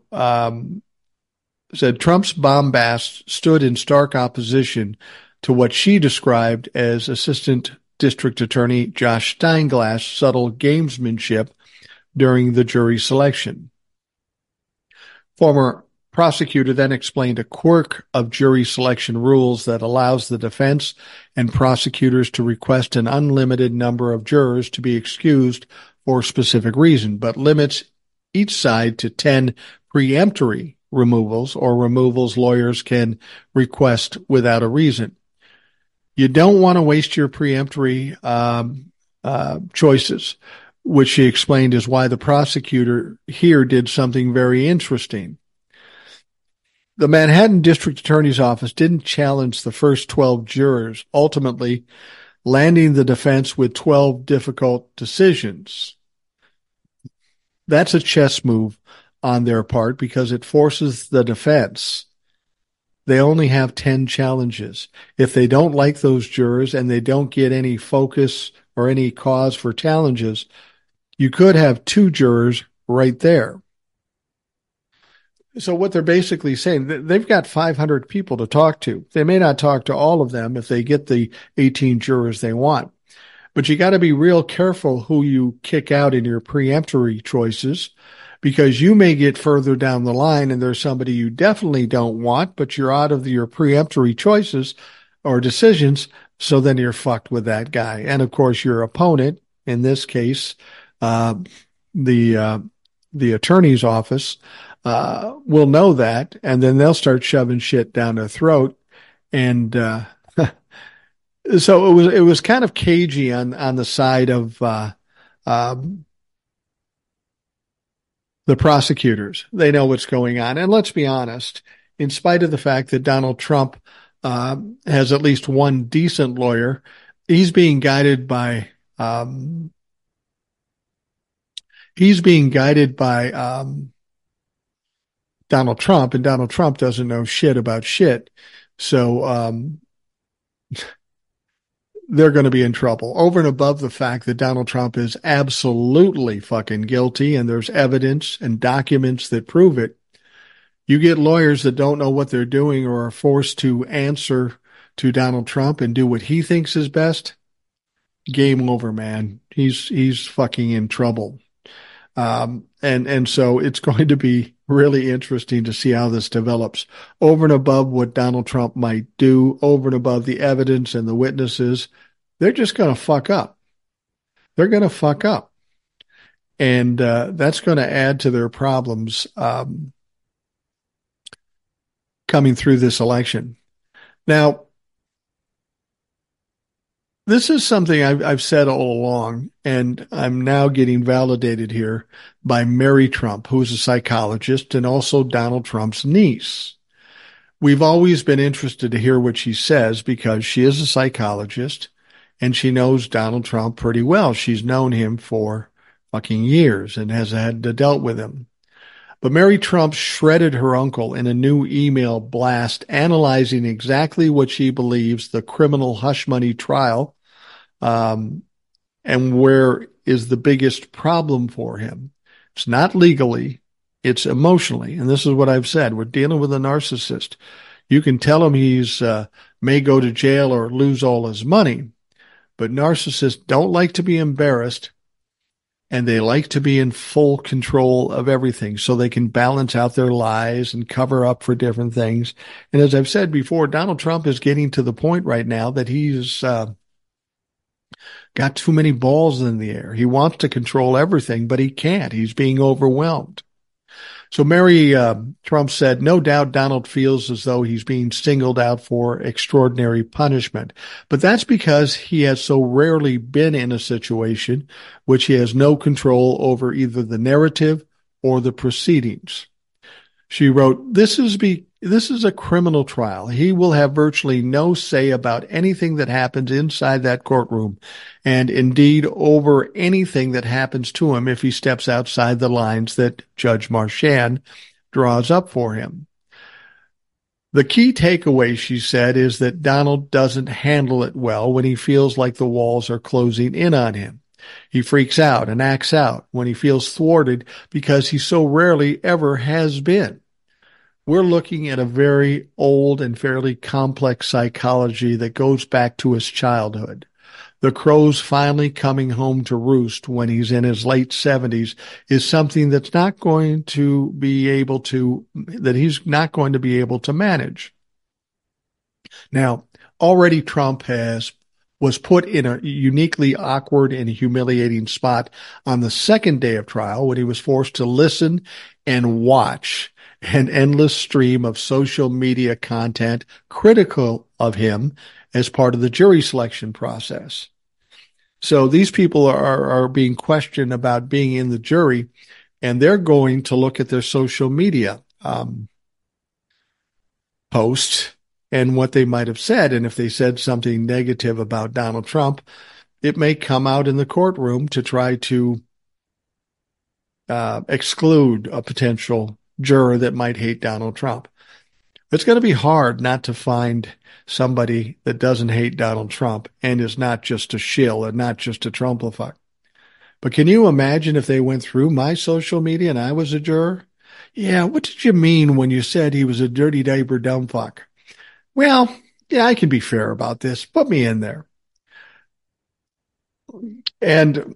said Trump's bombast stood in stark opposition to what she described as Assistant District Attorney Josh Steinglass' subtle gamesmanship during the jury selection. Former prosecutor then explained a quirk of jury selection rules that allows the defense and prosecutors to request an unlimited number of jurors to be excused for a specific reason, but limits each side to 10 preemptory removals or removals lawyers can request without a reason. You don't want to waste your preemptory choices, which she explained is why the prosecutor here did something very interesting. The Manhattan District Attorney's Office didn't challenge the first 12 jurors, ultimately landing the defense with 12 difficult decisions. That's a chess move on their part because it forces the defense. They only have 10 challenges. If they don't like those jurors and they don't get any focus or any cause for challenges, you could have 2 jurors right there. So what they're basically saying, they've got 500 people to talk to. They may not talk to all of them if they get the 18 jurors they want. But you got to be real careful who you kick out in your preemptory choices, because you may get further down the line and there's somebody you definitely don't want, but you're out of your preemptory choices or decisions. So then you're fucked with that guy. And of course, your opponent, in this case, the attorney's office, will know that, and then they'll start shoving shit down their throat. And so it was kind of cagey on the side of the prosecutors. They know what's going on. And let's be honest, in spite of the fact that Donald Trump has at least one decent lawyer, he's being guided by Donald Trump, and Donald Trump doesn't know shit about shit. So they're going to be in trouble. Over and above the fact that Donald Trump is absolutely fucking guilty and there's evidence and documents that prove it, you get lawyers that don't know what they're doing or are forced to answer to Donald Trump and do what he thinks is best. Game over, man. He's fucking in trouble. And so it's going to be really interesting to see how this develops. Over and above what Donald Trump might do, over and above the evidence and the witnesses, they're just going to fuck up. They're going to fuck up. And that's going to add to their problems coming through this election. Now, this is something I've said all along, and I'm now getting validated here by Mary Trump, who's a psychologist and also Donald Trump's niece. We've always been interested to hear what she says because she is a psychologist and she knows Donald Trump pretty well. She's known him for fucking years and has had to dealt with him. But Mary Trump shredded her uncle in a new email blast analyzing exactly what she believes the criminal hush money trial and where is the biggest problem for him. It's not legally, it's emotionally. And this is what I've said. We're dealing with a narcissist. You can tell him he's may go to jail or lose all his money, but narcissists don't like to be embarrassed, and they like to be in full control of everything so they can balance out their lies and cover up for different things. And as I've said before, Donald Trump is getting to the point right now that he's got too many balls in the air. He wants to control everything, but he can't. He's being overwhelmed. So Mary Trump said, no doubt Donald feels as though he's being singled out for extraordinary punishment. But that's because he has so rarely been in a situation which he has no control over either the narrative or the proceedings. She wrote, this is a criminal trial. He will have virtually no say about anything that happens inside that courtroom, and indeed over anything that happens to him if he steps outside the lines that Judge Marchand draws up for him. The key takeaway, she said, is that Donald doesn't handle it well when he feels like the walls are closing in on him. He freaks out and acts out when he feels thwarted because he so rarely ever has been. We're looking at a very old and fairly complex psychology that goes back to his childhood. The crows finally coming home to roost when he's in his late 70s is something that he's not going to be able to manage. Now, already Trump was put in a uniquely awkward and humiliating spot on the second day of trial when he was forced to listen and watch an endless stream of social media content critical of him as part of the jury selection process. So these people are being questioned about being in the jury, and they're going to look at their social media posts and what they might have said. And if they said something negative about Donald Trump, it may come out in the courtroom to try to exclude a potential juror that might hate Donald Trump. It's going to be hard not to find somebody that doesn't hate Donald Trump and is not just a shill and not just a Trumplifier. But can you imagine if they went through my social media and I was a juror? Yeah, what did you mean when you said he was a dirty diaper dumb fuck? Well, yeah, I can be fair about this. Put me in there. And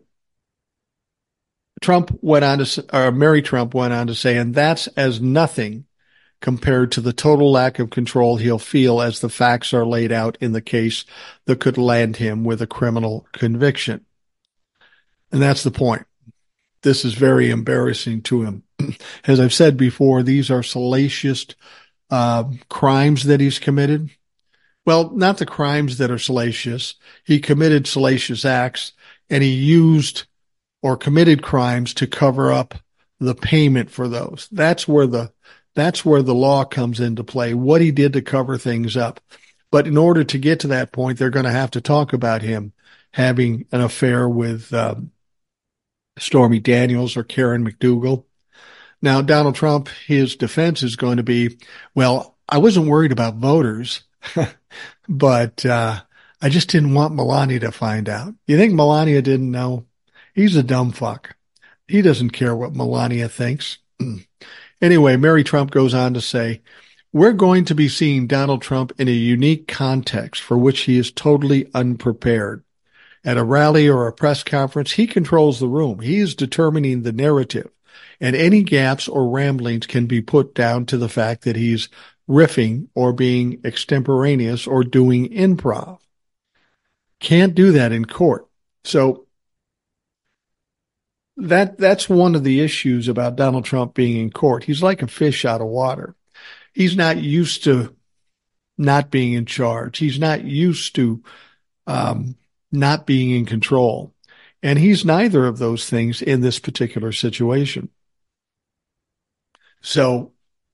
Mary Trump went on to say, and that's as nothing compared to the total lack of control he'll feel as the facts are laid out in the case that could land him with a criminal conviction. And that's the point. This is very embarrassing to him. As I've said before, these are salacious crimes that he's committed. Well, not the crimes that are salacious. He committed salacious acts, and he used or committed crimes to cover up the payment for those. That's where the law comes into play, what he did to cover things up. But in order to get to that point, they're going to have to talk about him having an affair with Stormy Daniels or Karen McDougal. Now, Donald Trump, his defense is going to be, well, I wasn't worried about voters, but I just didn't want Melania to find out. You think Melania didn't know? He's a dumb fuck. He doesn't care what Melania thinks. Anyway, Mary Trump goes on to say, we're going to be seeing Donald Trump in a unique context for which he is totally unprepared. At a rally or a press conference, he controls the room. He is determining the narrative, and any gaps or ramblings can be put down to the fact that he's riffing or being extemporaneous or doing improv. Can't do that in court. So that's one of the issues about Donald Trump being in court. He's like a fish out of water. He's not used to not being in charge. He's not used to not being in control. And he's neither of those things in this particular situation. So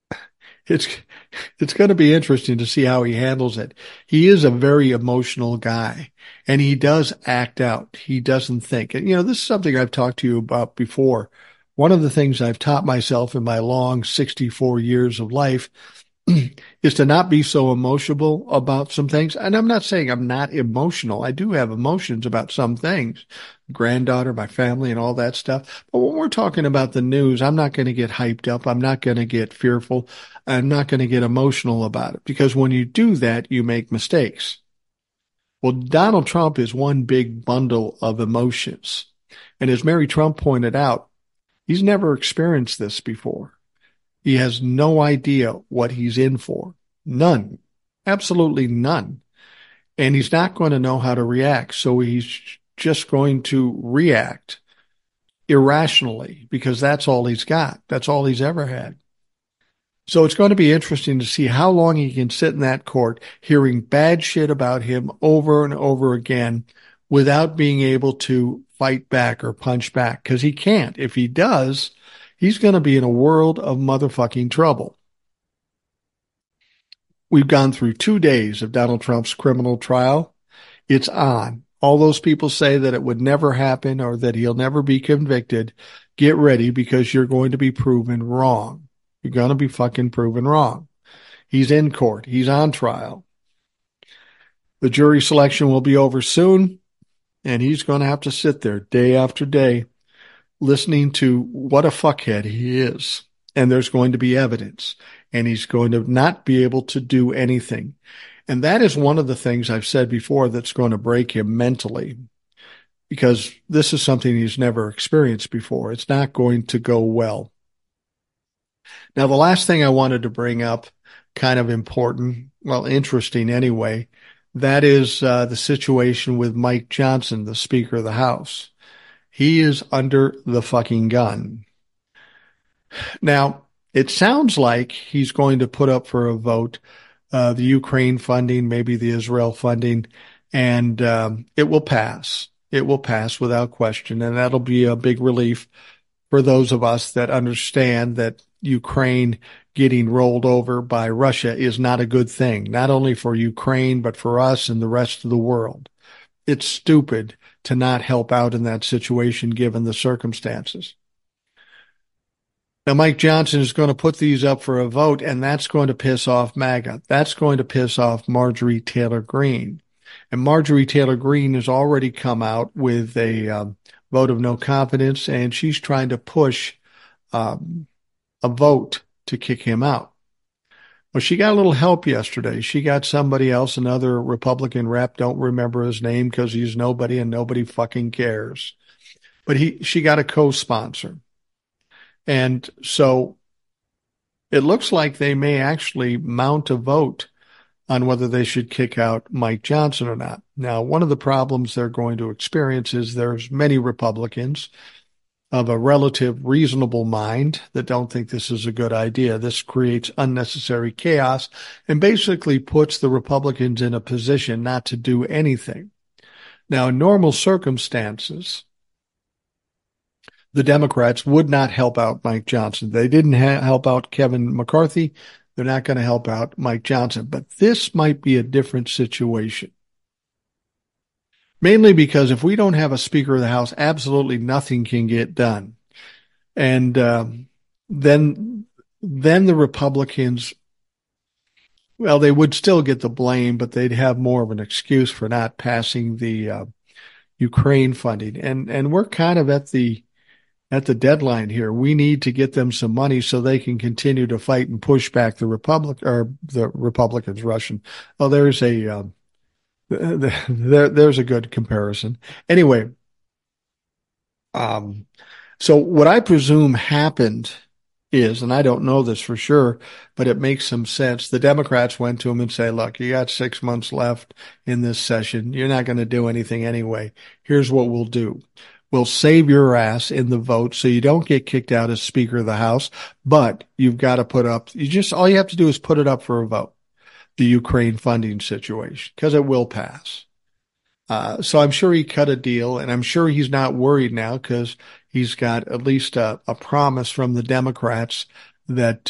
it's going to be interesting to see how he handles it. He is a very emotional guy, and he does act out. He doesn't think. And, this is something I've talked to you about before. One of the things I've taught myself in my long 64 years of life is to not be so emotional about some things. And I'm not saying I'm not emotional. I do have emotions about some things, granddaughter, my family, and all that stuff. But when we're talking about the news, I'm not going to get hyped up. I'm not going to get fearful. I'm not going to get emotional about it, because when you do that, you make mistakes. Well, Donald Trump is one big bundle of emotions. And as Mary Trump pointed out, he's never experienced this before. He has no idea what he's in for. None. Absolutely none. And he's not going to know how to react. So he's just going to react irrationally, because that's all he's got. That's all he's ever had. So it's going to be interesting to see how long he can sit in that court hearing bad shit about him over and over again without being able to fight back or punch back, because he can't. If he does, he's going to be in a world of motherfucking trouble. We've gone through 2 days of Donald Trump's criminal trial. It's on. All those people say that it would never happen or that he'll never be convicted. Get ready, because you're going to be proven wrong. You're going to be fucking proven wrong. He's in court. He's on trial. The jury selection will be over soon, and he's going to have to sit there day after day listening to what a fuckhead he is. And there's going to be evidence, and he's going to not be able to do anything. And that is one of the things I've said before that's going to break him mentally, because this is something he's never experienced before. It's not going to go well. Now, the last thing I wanted to bring up, kind of important, well, interesting anyway, that is the situation with Mike Johnson, the Speaker of the House. He is under the fucking gun. Now, it sounds like he's going to put up for a vote the Ukraine funding, maybe the Israel funding, and it will pass. It will pass without question, and that'll be a big relief for those of us that understand that Ukraine getting rolled over by Russia is not a good thing, not only for Ukraine, but for us and the rest of the world. It's stupid to not help out in that situation given the circumstances. Now, Mike Johnson is going to put these up for a vote, and that's going to piss off MAGA. That's going to piss off Marjorie Taylor Greene. And Marjorie Taylor Greene has already come out with a vote of no confidence, and she's trying to push a vote to kick him out. Well, she got a little help yesterday. She got somebody else, another Republican rep, don't remember his name because he's nobody and nobody fucking cares. But she got a co-sponsor. And so it looks like they may actually mount a vote on whether they should kick out Mike Johnson or not. Now, one of the problems they're going to experience is there's many Republicans of a relative reasonable mind that don't think this is a good idea. This creates unnecessary chaos and basically puts the Republicans in a position not to do anything. Now, in normal circumstances, the Democrats would not help out Mike Johnson. They didn't help out Kevin McCarthy. They're not going to help out Mike Johnson. But this might be a different situation. Mainly because if we don't have a Speaker of the House, absolutely nothing can get done. And then the Republicans, well, they would still get the blame, but they'd have more of an excuse for not passing the Ukraine funding. And we're kind of at the deadline here. We need to get them some money so they can continue to fight and push back the Republicans, Russian. Oh, there's a good comparison. Anyway, so what I presume happened is, and I don't know this for sure, but it makes some sense. The Democrats went to him and say, look, you got 6 months left in this session. You're not going to do anything anyway. Here's what we'll do. We'll save your ass in the vote so you don't get kicked out as Speaker of the House, but you've got to put up, all you have to do is put it up for a vote, the Ukraine funding situation, because it will pass. So I'm sure he cut a deal, and I'm sure he's not worried now because he's got at least a promise from the Democrats that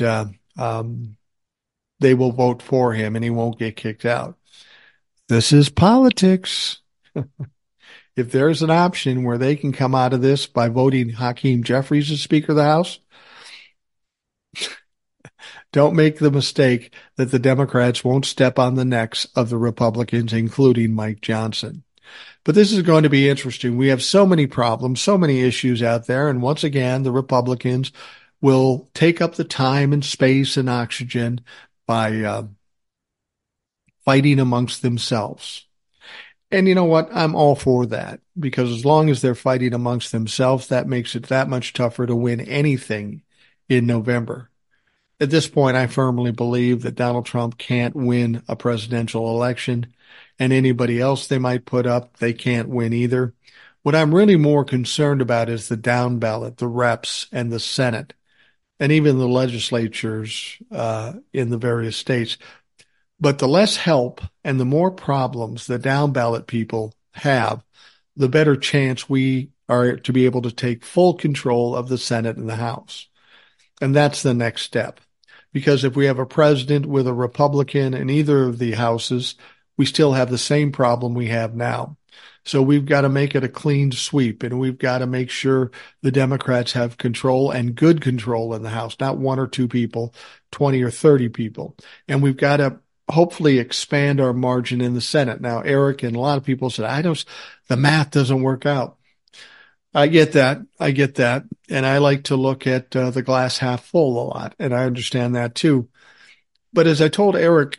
they will vote for him and he won't get kicked out. This is politics. If there's an option where they can come out of this by voting Hakeem Jeffries as Speaker of the House, Don't make the mistake that the Democrats won't step on the necks of the Republicans, including Mike Johnson. But this is going to be interesting. We have so many problems, so many issues out there. And once again, the Republicans will take up the time and space and oxygen by fighting amongst themselves. And you know what? I'm all for that, because as long as they're fighting amongst themselves, that makes it that much tougher to win anything in November. At this point, I firmly believe that Donald Trump can't win a presidential election, and anybody else they might put up, they can't win either. What I'm really more concerned about is the down ballot, the reps and the Senate, and even the legislatures in the various states. But the less help and the more problems the down ballot people have, the better chance we are to be able to take full control of the Senate and the House. And that's the next step. Because if we have a president with a Republican in either of the houses, we still have the same problem we have now. So we've got to make it a clean sweep, and we've got to make sure the Democrats have control, and good control in the House, not one or two people, 20 or 30 people. And we've got to hopefully expand our margin in the Senate. Now, Eric and a lot of people said, the math doesn't work out. I get that. And I like to look at the glass half full a lot, and I understand that too. But as I told Eric,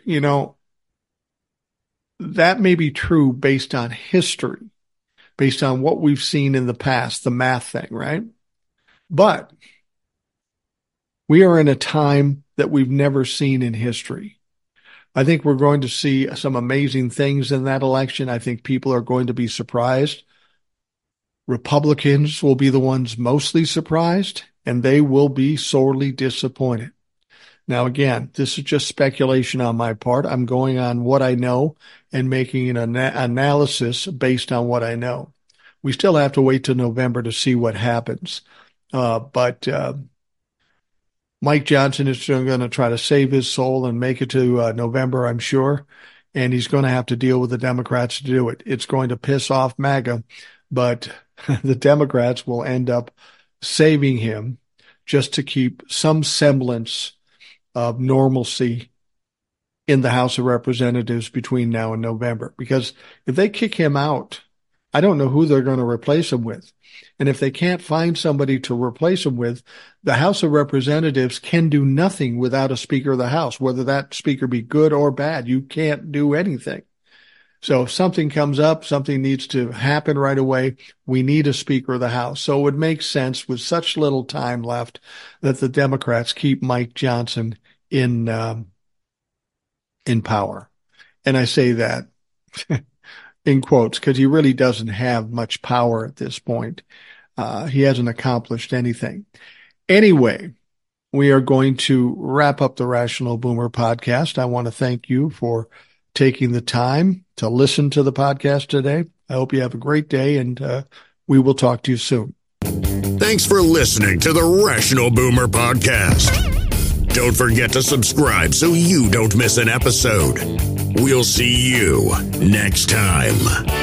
that may be true based on history, based on what we've seen in the past, the math thing, right? But we are in a time that we've never seen in history. I think we're going to see some amazing things in that election. I think people are going to be surprised. Republicans will be the ones mostly surprised, and they will be sorely disappointed. Now, again, this is just speculation on my part. I'm going on what I know and making an analysis based on what I know. We still have to wait till November to see what happens. But Mike Johnson is still going to try to save his soul and make it to November, I'm sure. And he's going to have to deal with the Democrats to do it. It's going to piss off MAGA, but the Democrats will end up saving him just to keep some semblance of normalcy in the House of Representatives between now and November. Because if they kick him out, I don't know who they're going to replace him with. And if they can't find somebody to replace him with, the House of Representatives can do nothing without a Speaker of the House, whether that Speaker be good or bad. You can't do anything. So if something comes up, something needs to happen right away, we need a Speaker of the House. So it would make sense with such little time left that the Democrats keep Mike Johnson in power. And I say that in quotes because he really doesn't have much power at this point. He hasn't accomplished anything. Anyway, we are going to wrap up the Rational Boomer podcast. I want to thank you for taking the time to listen to the podcast today. I hope you have a great day, and we will talk to you soon. Thanks for listening to the Rational Boomer podcast. Don't forget to subscribe so you don't miss an episode. We'll see you next time.